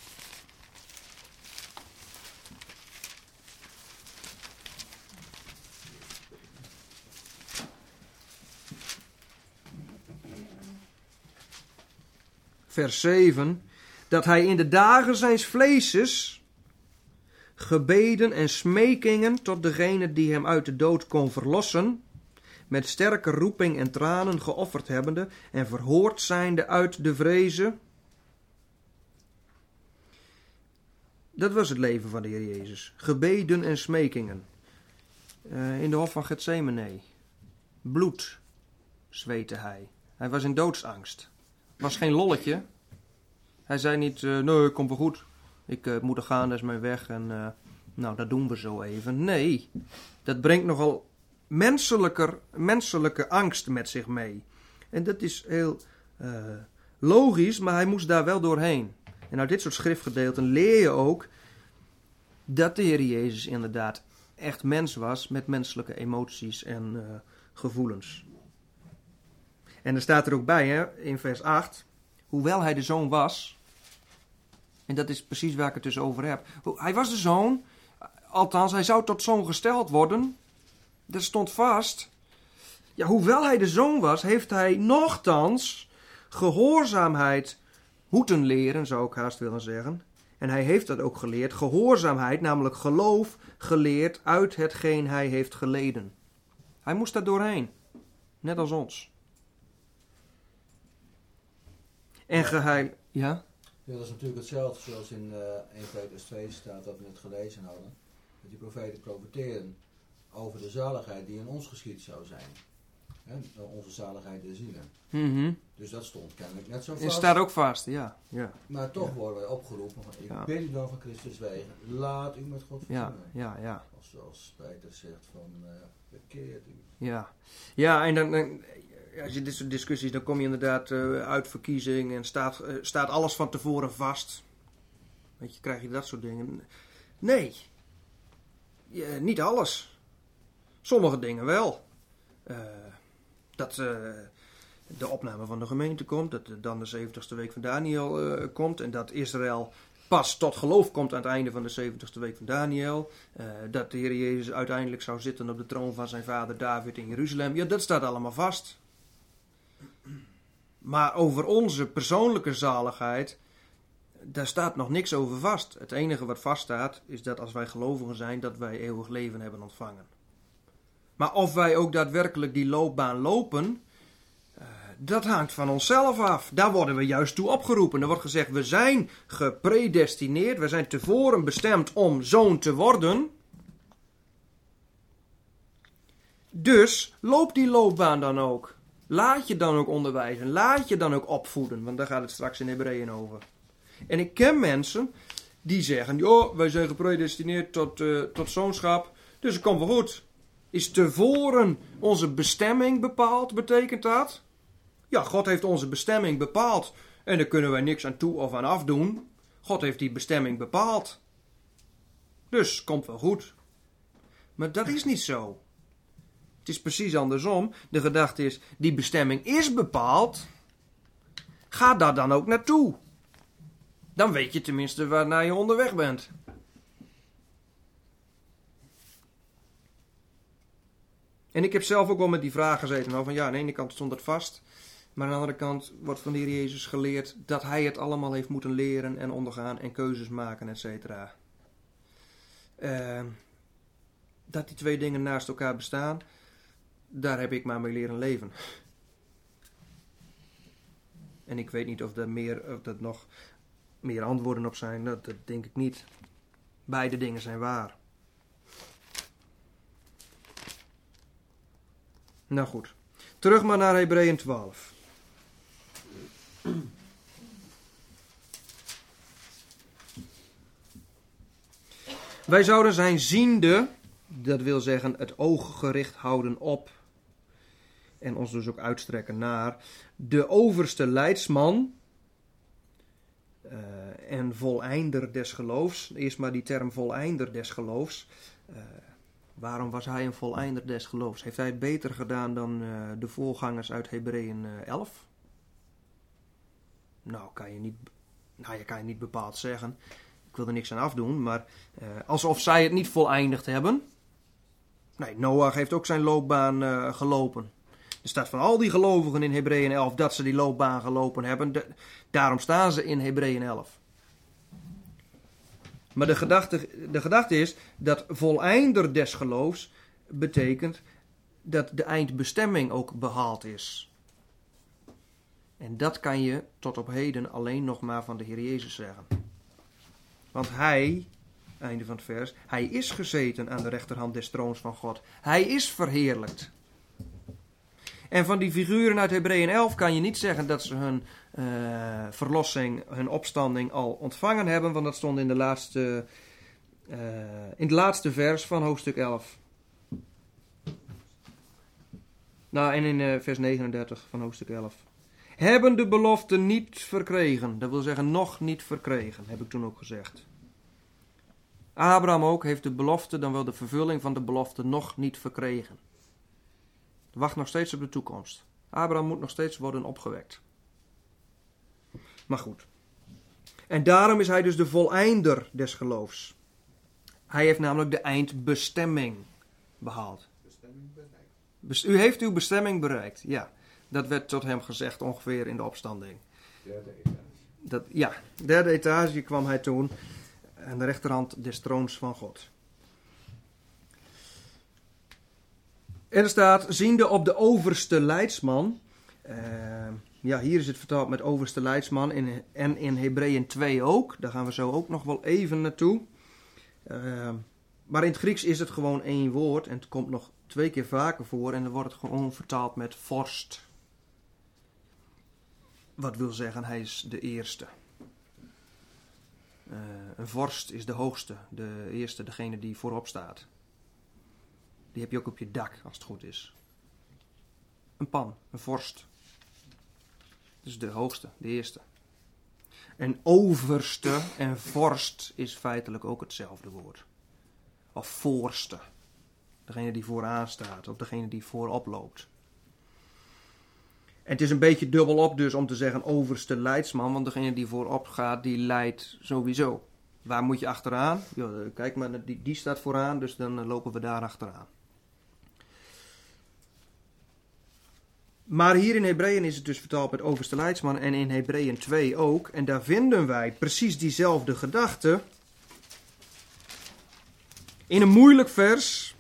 vers zeven, dat hij in de dagen zijns vleeses gebeden en smekingen tot degene die hem uit de dood kon verlossen, met sterke roeping en tranen geofferd hebbende en verhoord zijnde uit de vreze. Dat was het leven van de Heer Jezus. Gebeden en smekingen. Uh, in de hof van Getsemane. Bloed zweette hij. Hij was in doodsangst. Was geen lolletje. Hij zei niet, uh, nee, komt wel goed. Ik uh, moet er gaan, dat is mijn weg. En uh, nou, dat doen we zo even. Nee, dat brengt nogal menselijker, menselijke angst met zich mee. En dat is heel uh, logisch, maar hij moest daar wel doorheen. En uit dit soort schriftgedeelten leer je ook dat de Heer Jezus inderdaad echt mens was met menselijke emoties en uh, gevoelens. En er staat er ook bij, hè, in vers acht, hoewel hij de zoon was, en dat is precies waar ik het dus over heb. Hij was de zoon, althans hij zou tot zoon gesteld worden, dat stond vast. Ja, hoewel hij de zoon was, heeft hij nochtans gehoorzaamheid moeten leren, zou ik haast willen zeggen. En hij heeft dat ook geleerd, gehoorzaamheid, namelijk geloof, geleerd uit hetgeen hij heeft geleden. Hij moest daar doorheen, net als ons. En geheim, ja? Ja, dat is natuurlijk hetzelfde zoals in uh, Eerste Petrus twee staat, dat we net gelezen hadden. Dat die profeten profeteren over de zaligheid die in ons geschied zou zijn. He, onze zaligheid der zielen. Mm-hmm. Dus dat stond kennelijk net zo vast. Het staat ook vast, ja. ja. Maar toch ja. worden wij opgeroepen, van, ik ja. bid u dan van Christus wegen, laat u met God verzoenen. Ja, ja, ja. Of zoals Peter zegt van, uh, bekeert u. Ja, ja en dan, dan, als je dit soort discussies, dan kom je inderdaad uh, uit verkiezing en staat, uh, staat alles van tevoren vast. Weet je, krijg je dat soort dingen. Nee, ja, niet alles. Sommige dingen wel. Uh, dat uh, de opname van de gemeente komt, dat uh, dan de zeventigste week van Daniel uh, komt en dat Israël pas tot geloof komt aan het einde van de zeventigste week van Daniel. Uh, dat de Heer Jezus uiteindelijk zou zitten op de troon van zijn vader David in Jeruzalem. Ja, dat staat allemaal vast. Maar over onze persoonlijke zaligheid, daar staat nog niks over vast. Het enige wat vaststaat is dat als wij gelovigen zijn, dat wij eeuwig leven hebben ontvangen. Maar of wij ook daadwerkelijk die loopbaan lopen, uh, dat hangt van onszelf af. Daar worden we juist toe opgeroepen. Er wordt gezegd, we zijn gepredestineerd, we zijn tevoren bestemd om zoon te worden. Dus loop die loopbaan dan ook. Laat je dan ook onderwijzen, laat je dan ook opvoeden, want daar gaat het straks in Hebreeën over. En ik ken mensen die zeggen, joh, wij zijn gepredestineerd tot, uh, tot zoonschap, dus het komt wel goed. Is tevoren onze bestemming bepaald, betekent dat? Ja, God heeft onze bestemming bepaald en daar kunnen wij niks aan toe of aan afdoen. God heeft die bestemming bepaald. Dus, komt wel goed. Maar dat is niet zo. Het is precies andersom. De gedachte is, die bestemming is bepaald. Ga daar dan ook naartoe. Dan weet je tenminste waarnaar je onderweg bent. En ik heb zelf ook wel met die vraag gezeten. Nou, van ja, aan de ene kant stond het vast. Maar aan de andere kant wordt van de Heer Jezus geleerd dat hij het allemaal heeft moeten leren en ondergaan en keuzes maken, et cetera. Uh, dat die twee dingen naast elkaar bestaan, daar heb ik maar mee leren leven. En ik weet niet of er meer, of dat nog meer antwoorden op zijn. Dat, dat denk ik niet. Beide dingen zijn waar. Nou goed. Terug maar naar Hebreeën twaalf. Wij zouden zijn ziende, dat wil zeggen het oog gericht houden op, en ons dus ook uitstrekken naar de overste leidsman uh, en voleinder des geloofs. Eerst maar die term voleinder des geloofs. Uh, waarom was hij een voleinder des geloofs? Heeft hij het beter gedaan dan uh, de voorgangers uit Hebreeën elf? Nou, kan je niet, nou, je kan je niet bepaald zeggen. Ik wil er niks aan afdoen, maar uh, alsof zij het niet voleindigd hebben. Nee, Noach heeft ook zijn loopbaan uh, gelopen. Er staat van al die gelovigen in Hebreeën elf dat ze die loopbaan gelopen hebben. De, daarom staan ze in Hebreeën elf. Maar de gedachte, de gedachte is dat voleinder des geloofs betekent dat de eindbestemming ook behaald is. En dat kan je tot op heden alleen nog maar van de Heer Jezus zeggen. Want hij, einde van het vers, hij is gezeten aan de rechterhand des troons van God. Hij is verheerlijkt. En van die figuren uit Hebreeën elf kan je niet zeggen dat ze hun uh, verlossing, hun opstanding al ontvangen hebben. Want dat stond in de laatste, uh, in het laatste vers van hoofdstuk elf. Nou, en in uh, vers negenendertig van hoofdstuk elf. Hebben de belofte niet verkregen. Dat wil zeggen nog niet verkregen, heb ik toen ook gezegd. Abraham ook heeft de belofte, dan wel de vervulling van de belofte, nog niet verkregen. Wacht nog steeds op de toekomst. Abraham moet nog steeds worden opgewekt. Maar goed. En daarom is hij dus de voleinder des geloofs. Hij heeft namelijk de eindbestemming behaald. Bestemming bereikt. Best- U heeft uw bestemming bereikt, ja. Dat werd tot hem gezegd ongeveer in de opstanding. Derde etage. Dat, ja, derde etage kwam hij toen aan de rechterhand des troons van God. En er staat, ziende op de overste leidsman. Uh, ja, hier is het vertaald met overste leidsman in, en in Hebreeën twee ook. Daar gaan we zo ook nog wel even naartoe. Uh, maar in het Grieks is het gewoon één woord en het komt nog twee keer vaker voor en dan wordt het gewoon vertaald met vorst. Wat wil zeggen, hij is de eerste. Uh, een vorst is de hoogste, de eerste, degene die voorop staat. Die heb je ook op je dak, als het goed is. Een pan, een vorst. Dus de hoogste, de eerste. En overste en vorst is feitelijk ook hetzelfde woord. Of voorste. Degene die vooraan staat, of degene die voorop loopt. En het is een beetje dubbelop dus om te zeggen overste leidsman, want degene die voorop gaat, die leidt sowieso. Waar moet je achteraan? Ja, kijk maar, die, die staat vooraan, dus dan lopen we daar achteraan. Maar hier in Hebreeën is het dus vertaald met overste leidsman en in Hebreeën twee ook. En daar vinden wij precies diezelfde gedachte in een moeilijk vers.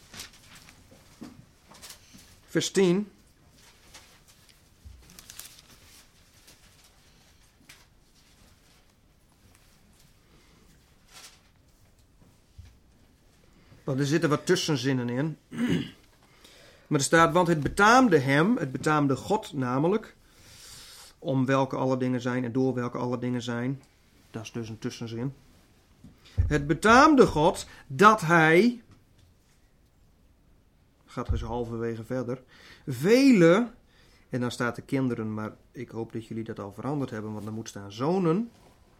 Vers tien. Want er zitten wat tussenzinnen in. Maar er staat, want het betaamde hem, het betaamde God namelijk, om welke alle dingen zijn en door welke alle dingen zijn. Dat is dus een tussenzin. Het betaamde God dat hij, gaat dus halverwege verder, vele, en dan staat de kinderen, maar ik hoop dat jullie dat al veranderd hebben, want dan moet staan zonen,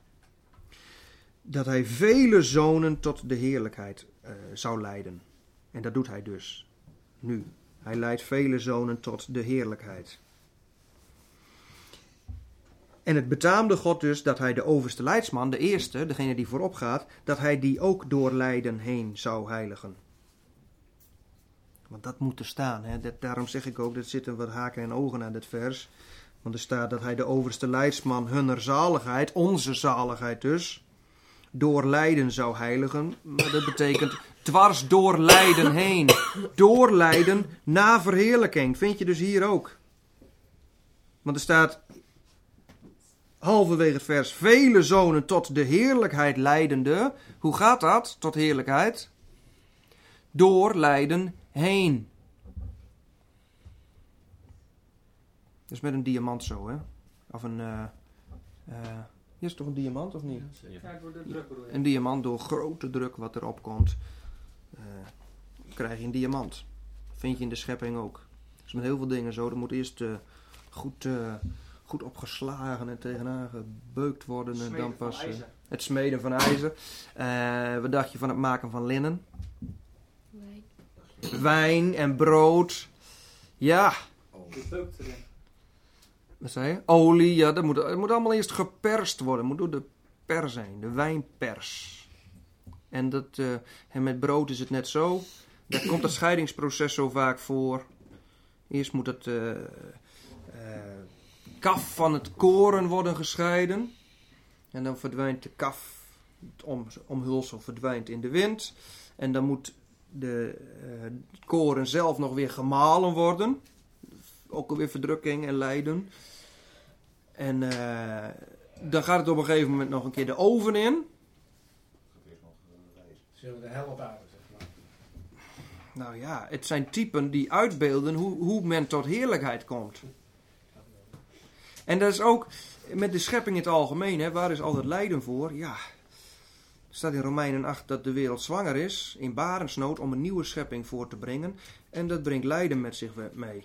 dat hij vele zonen tot de heerlijkheid uh, zou leiden. En dat doet hij dus nu. Hij leidt vele zonen tot de heerlijkheid. En het betaamde God dus dat hij de overste leidsman, de eerste, degene die voorop gaat, dat hij die ook door lijden heen zou heiligen. Want dat moet er staan. Hè? Dat, daarom zeg ik ook, er zitten wat haken en ogen aan dit vers. Want er staat dat hij de overste leidsman hunner zaligheid, onze zaligheid dus, door lijden zou heiligen. Maar dat betekent dwars door lijden heen. Door lijden na verheerlijking. Vind je dus hier ook. Want er staat halverwege het vers, vele zonen tot de heerlijkheid leidende. Hoe gaat dat, tot heerlijkheid? Door lijden heen. Dat is met een diamant zo, hè? Of een... Uh, uh, is het toch een diamant, of niet? Ja, door de druk bedoel je. Een diamant, door grote druk wat erop komt, uh, krijg je een diamant. Vind je in de schepping ook. Dat is met heel veel dingen zo. Er moet eerst uh, goed, uh, goed opgeslagen en tegenaan gebeukt worden. En dan pas uh, het smeden van ijzer. Uh, wat dacht je van het maken van linnen? Wijn. Wijn en brood. Ja. Gebeukt erin. Wat zei je? Olie, ja, dat moet, dat moet allemaal eerst geperst worden. Het moet door de pers heen, de wijnpers. En, dat, uh, en met brood is het net zo. Daar komt het scheidingsproces zo vaak voor. Eerst moet het uh, uh, kaf van het koren worden gescheiden. En dan verdwijnt de kaf, het om, omhulsel verdwijnt in de wind. En dan moet de uh, koren zelf nog weer gemalen worden. Ook alweer verdrukking en lijden. En uh, dan gaat het op een gegeven moment nog een keer de oven in. Zullen we de hel op aarde, zeg maar. Nou ja, het zijn typen die uitbeelden hoe, hoe men tot heerlijkheid komt. En dat is ook met de schepping in het algemeen. Hè, waar is al dat lijden voor? Ja, er staat in Romeinen acht dat de wereld zwanger is, in barensnood, om een nieuwe schepping voor te brengen. En dat brengt lijden met zich mee.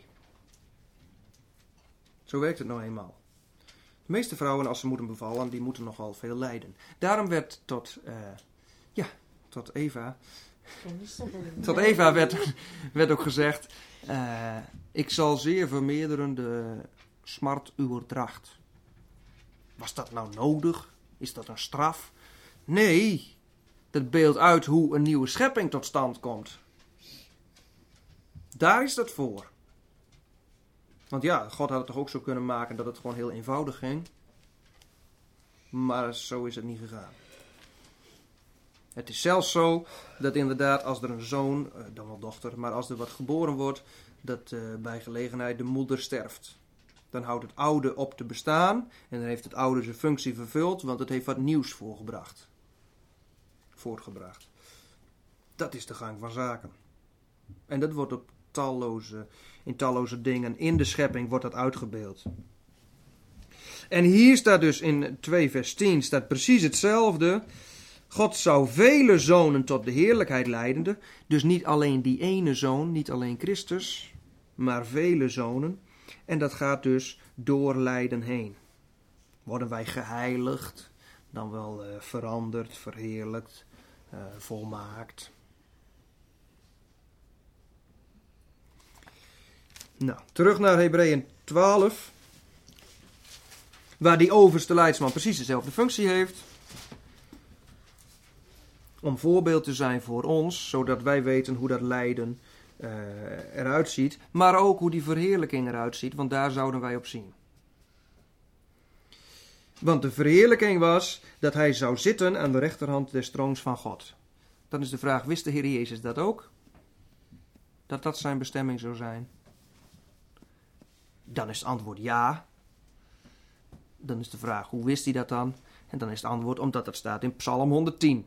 Zo werkt het nou eenmaal. De meeste vrouwen, als ze moeten bevallen, die moeten nogal veel lijden. Daarom werd tot, uh, ja, tot Eva, tot Eva werd, werd ook gezegd, uh, ik zal zeer vermeerderen de smart uwer dracht. Was dat nou nodig? Is dat een straf? Nee, dat beeldt uit hoe een nieuwe schepping tot stand komt. Daar is dat voor. Want ja, God had het toch ook zo kunnen maken dat het gewoon heel eenvoudig ging. Maar zo is het niet gegaan. Het is zelfs zo dat inderdaad als er een zoon, dan wel dochter, maar als er wat geboren wordt, dat uh, bij gelegenheid de moeder sterft. Dan houdt het oude op te bestaan en dan heeft het oude zijn functie vervuld, want het heeft wat nieuws voorgebracht. Voortgebracht. Dat is de gang van zaken. En dat wordt op talloze, in talloze dingen in de schepping wordt dat uitgebeeld. En hier staat dus in twee vers tien staat precies hetzelfde. God zou vele zonen tot de heerlijkheid leidende. Dus niet alleen die ene zoon, niet alleen Christus, maar vele zonen. En dat gaat dus door lijden heen. Worden wij geheiligd, dan wel uh, veranderd, verheerlijkt, uh, volmaakt. Nou, terug naar Hebreeën twaalf. Waar die overste leidsman precies dezelfde functie heeft. Om voorbeeld te zijn voor ons, zodat wij weten hoe dat lijden uh, eruit ziet. Maar ook hoe die verheerlijking eruit ziet, want daar zouden wij op zien. Want de verheerlijking was dat hij zou zitten aan de rechterhand des troons van God. Dan is de vraag, wist de Heer Jezus dat ook? Dat dat zijn bestemming zou zijn? Dan is het antwoord ja. Dan is de vraag, hoe wist hij dat dan? En dan is het antwoord, omdat dat staat in Psalm honderdtien.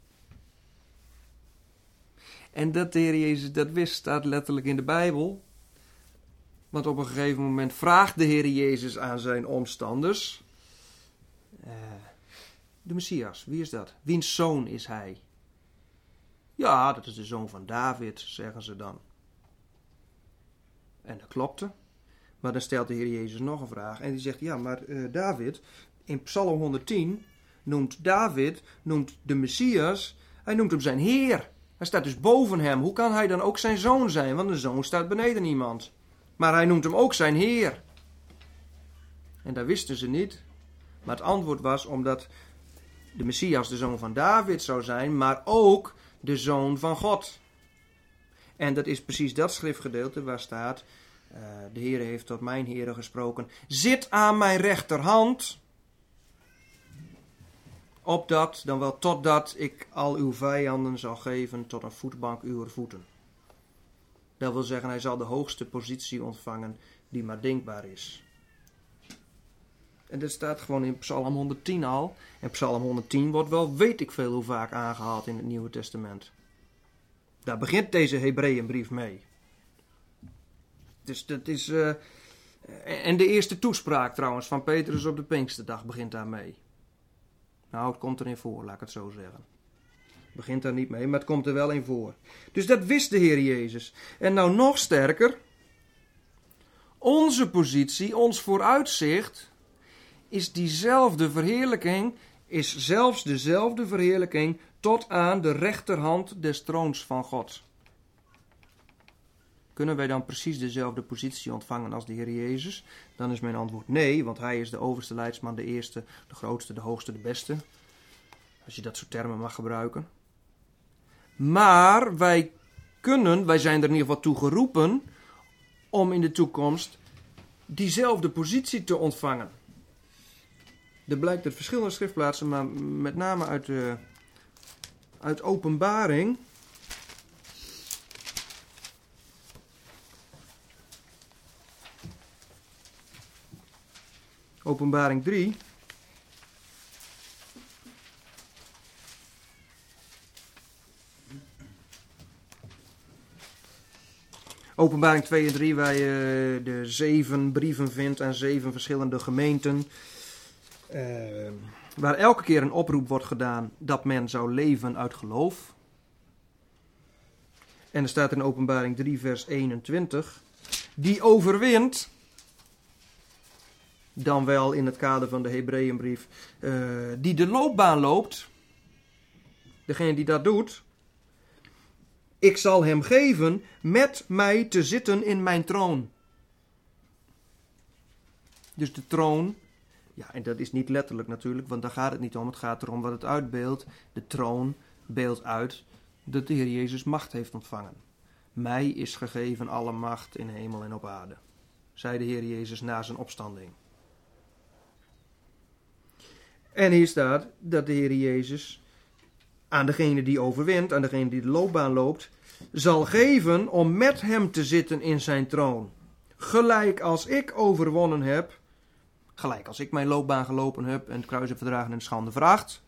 En dat de Heer Jezus dat wist, staat letterlijk in de Bijbel. Want op een gegeven moment vraagt de Heer Jezus aan zijn omstanders. Uh, de Messias, wie is dat? Wiens zoon is hij? Ja, dat is de zoon van David, zeggen ze dan. En dat klopte. Maar dan stelt de Heer Jezus nog een vraag. En die zegt, ja, maar uh, David, in Psalm honderdtien noemt David, noemt de Messias, hij noemt hem zijn Heer. Hij staat dus boven hem. Hoe kan hij dan ook zijn zoon zijn? Want een zoon staat beneden iemand. Maar hij noemt hem ook zijn Heer. En dat wisten ze niet. Maar het antwoord was omdat de Messias de zoon van David zou zijn, maar ook de zoon van God. En dat is precies dat schriftgedeelte waar staat, uh, de Heer heeft tot mijn Heere gesproken, zit aan mijn rechterhand, opdat, dan wel totdat ik al uw vijanden zal geven tot een voetbank uw voeten. Dat wil zeggen, hij zal de hoogste positie ontvangen die maar denkbaar is. En dat staat gewoon in Psalm honderdtien al. En Psalm honderdtien wordt wel weet ik veel hoe vaak aangehaald in het Nieuwe Testament. Daar begint deze Hebreeënbrief mee. Dus dat is... Uh, en de eerste toespraak trouwens van Petrus op de Pinksterdag begint daarmee. Nou, het komt erin voor, laat ik het zo zeggen. Het begint daar niet mee, maar het komt er wel in voor. Dus dat wist de Heer Jezus. En nou nog sterker. Onze positie, ons vooruitzicht, is diezelfde verheerlijking, is zelfs dezelfde verheerlijking tot aan de rechterhand des troons van God. Kunnen wij dan precies dezelfde positie ontvangen als de Heer Jezus? Dan is mijn antwoord nee, want hij is de overste leidsman, de eerste, de grootste, de hoogste, de beste. Als je dat soort termen mag gebruiken. Maar wij kunnen, wij zijn er in ieder geval toe geroepen om in de toekomst diezelfde positie te ontvangen. Er blijkt uit verschillende schriftplaatsen, maar met name uit, de, uit Openbaring. Openbaring drie. Openbaring twee en drie, waar je de zeven brieven vindt aan zeven verschillende gemeenten. Uh, waar elke keer een oproep wordt gedaan dat men zou leven uit geloof. En er staat in Openbaring drie vers eenentwintig. Die overwint, dan wel in het kader van de Hebreeënbrief, uh, die de loopbaan loopt. Degene die dat doet. Ik zal hem geven met mij te zitten in mijn troon. Dus de troon, ja, en dat is niet letterlijk natuurlijk, want daar gaat het niet om. Het gaat erom wat het uitbeeldt. De troon beeldt uit dat de Heer Jezus macht heeft ontvangen. Mij is gegeven alle macht in hemel en op aarde, zei de Heer Jezus na zijn opstanding. En hier staat dat de Heer Jezus aan degene die overwint, aan degene die de loopbaan loopt, zal geven om met hem te zitten in zijn troon. Gelijk als ik overwonnen heb, gelijk als ik mijn loopbaan gelopen heb en het kruis heb verdragen en de schande vraagt.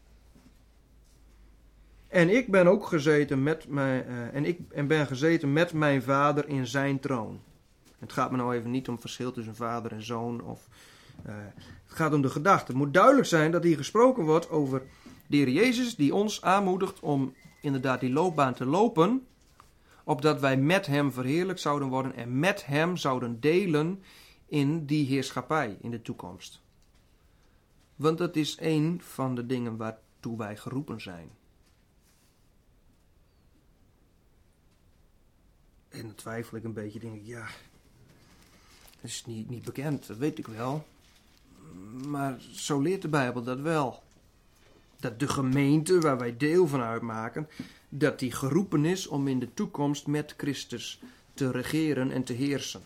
En ik ben ook gezeten met mijn, uh, en ik en ben gezeten met mijn vader in zijn troon. Het gaat me nou even niet om het verschil tussen vader en zoon. Of, uh, het gaat om de gedachte. Het moet duidelijk zijn dat hier gesproken wordt over de Heer Jezus die ons aanmoedigt om inderdaad die loopbaan te lopen, opdat wij met hem verheerlijkt zouden worden en met hem zouden delen in die heerschappij in de toekomst. Want dat is een van de dingen waartoe wij geroepen zijn. En dan twijfel ik een beetje, denk ik, ja, dat is niet, niet bekend, dat weet ik wel. Maar zo leert de Bijbel dat wel. Dat de gemeente waar wij deel van uitmaken, dat die geroepen is om in de toekomst met Christus te regeren en te heersen.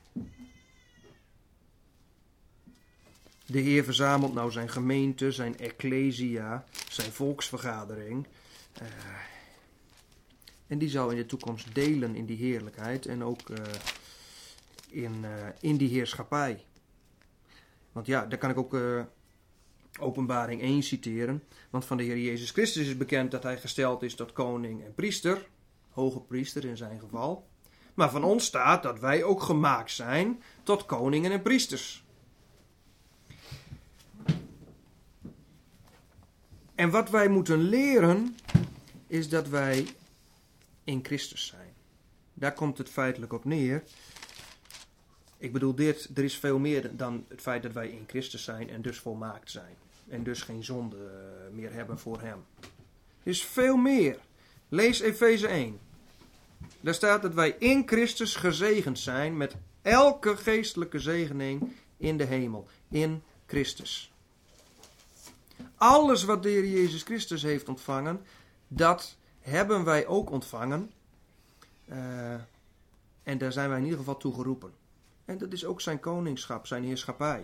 De Heer verzamelt nou zijn gemeente, zijn ecclesia, zijn volksvergadering. Uh, en die zal in de toekomst delen in die heerlijkheid en ook uh, in, uh, in die heerschappij. Want ja, daar kan ik ook uh, Openbaring één citeren. Want van de Heer Jezus Christus is bekend dat hij gesteld is tot koning en priester. Hoge priester in zijn geval. Maar van ons staat dat wij ook gemaakt zijn tot koningen en priesters. En wat wij moeten leren is dat wij in Christus zijn. Daar komt het feitelijk op neer. Ik bedoel dit, er is veel meer dan het feit dat wij in Christus zijn en dus volmaakt zijn. En dus geen zonde meer hebben voor hem. Er is veel meer. Lees Efeze één. Daar staat dat wij in Christus gezegend zijn met elke geestelijke zegening in de hemel. In Christus. Alles wat de Heer Jezus Christus heeft ontvangen, dat hebben wij ook ontvangen. Uh, en daar zijn wij in ieder geval toe geroepen. En dat is ook zijn koningschap, zijn heerschappij.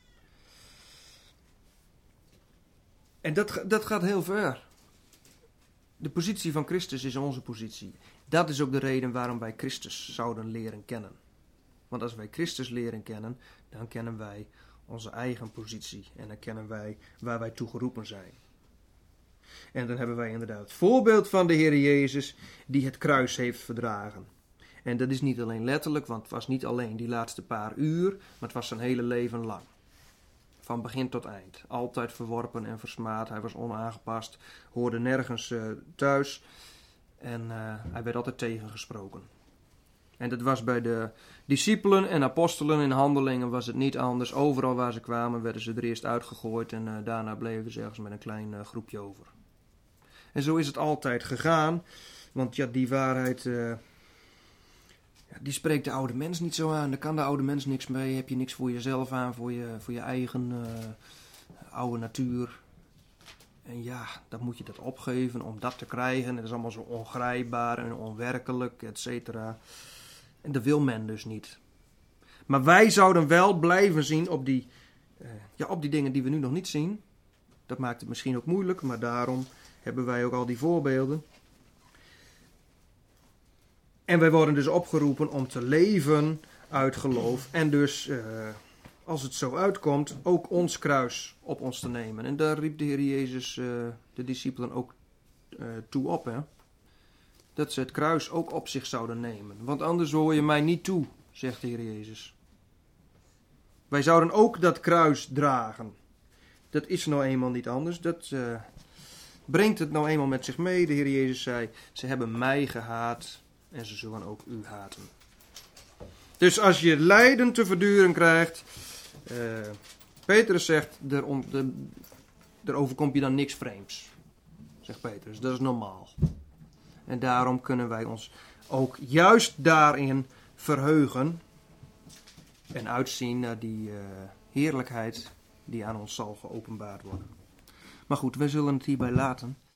En dat, dat gaat heel ver. De positie van Christus is onze positie. Dat is ook de reden waarom wij Christus zouden leren kennen. Want als wij Christus leren kennen, dan kennen wij onze eigen positie. En dan kennen wij waar wij toe geroepen zijn. En dan hebben wij inderdaad het voorbeeld van de Heer Jezus die het kruis heeft verdragen. En dat is niet alleen letterlijk, want het was niet alleen die laatste paar uur, maar het was zijn hele leven lang. Van begin tot eind. Altijd verworpen en versmaad. Hij was onaangepast, hoorde nergens uh, thuis en uh, hij werd altijd tegengesproken. En dat was bij de discipelen en apostelen in handelingen was het niet anders. Overal waar ze kwamen werden ze er eerst uitgegooid en uh, daarna bleven ze ergens met een klein uh, groepje over. En zo is het altijd gegaan, want ja, die waarheid uh, Ja, die spreekt de oude mens niet zo aan. Daar kan de oude mens niks mee. Heb je niks voor jezelf aan, voor je, voor je eigen uh, oude natuur. En ja, dan moet je dat opgeven om dat te krijgen. Het is allemaal zo ongrijpbaar en onwerkelijk, et cetera. En dat wil men dus niet. Maar wij zouden wel blijven zien op die, uh, ja, op die dingen die we nu nog niet zien. Dat maakt het misschien ook moeilijk, maar daarom hebben wij ook al die voorbeelden. En wij worden dus opgeroepen om te leven uit geloof. En dus, uh, als het zo uitkomt, ook ons kruis op ons te nemen. En daar riep de Heer Jezus uh, de discipelen ook uh, toe op. Hè? Dat ze het kruis ook op zich zouden nemen. Want anders hoor je mij niet toe, zegt de Heer Jezus. Wij zouden ook dat kruis dragen. Dat is nou eenmaal niet anders. Dat uh, brengt het nou eenmaal met zich mee. De Heer Jezus zei, ze hebben mij gehaat en ze zullen ook u haten. Dus als je lijden te verduren krijgt, uh, Petrus zegt, er, on, de, er overkomt je dan niks vreemds. Zegt Petrus, dat is normaal. En daarom kunnen wij ons ook juist daarin verheugen en uitzien naar die uh, heerlijkheid die aan ons zal geopenbaard worden. Maar goed, wij zullen het hierbij laten.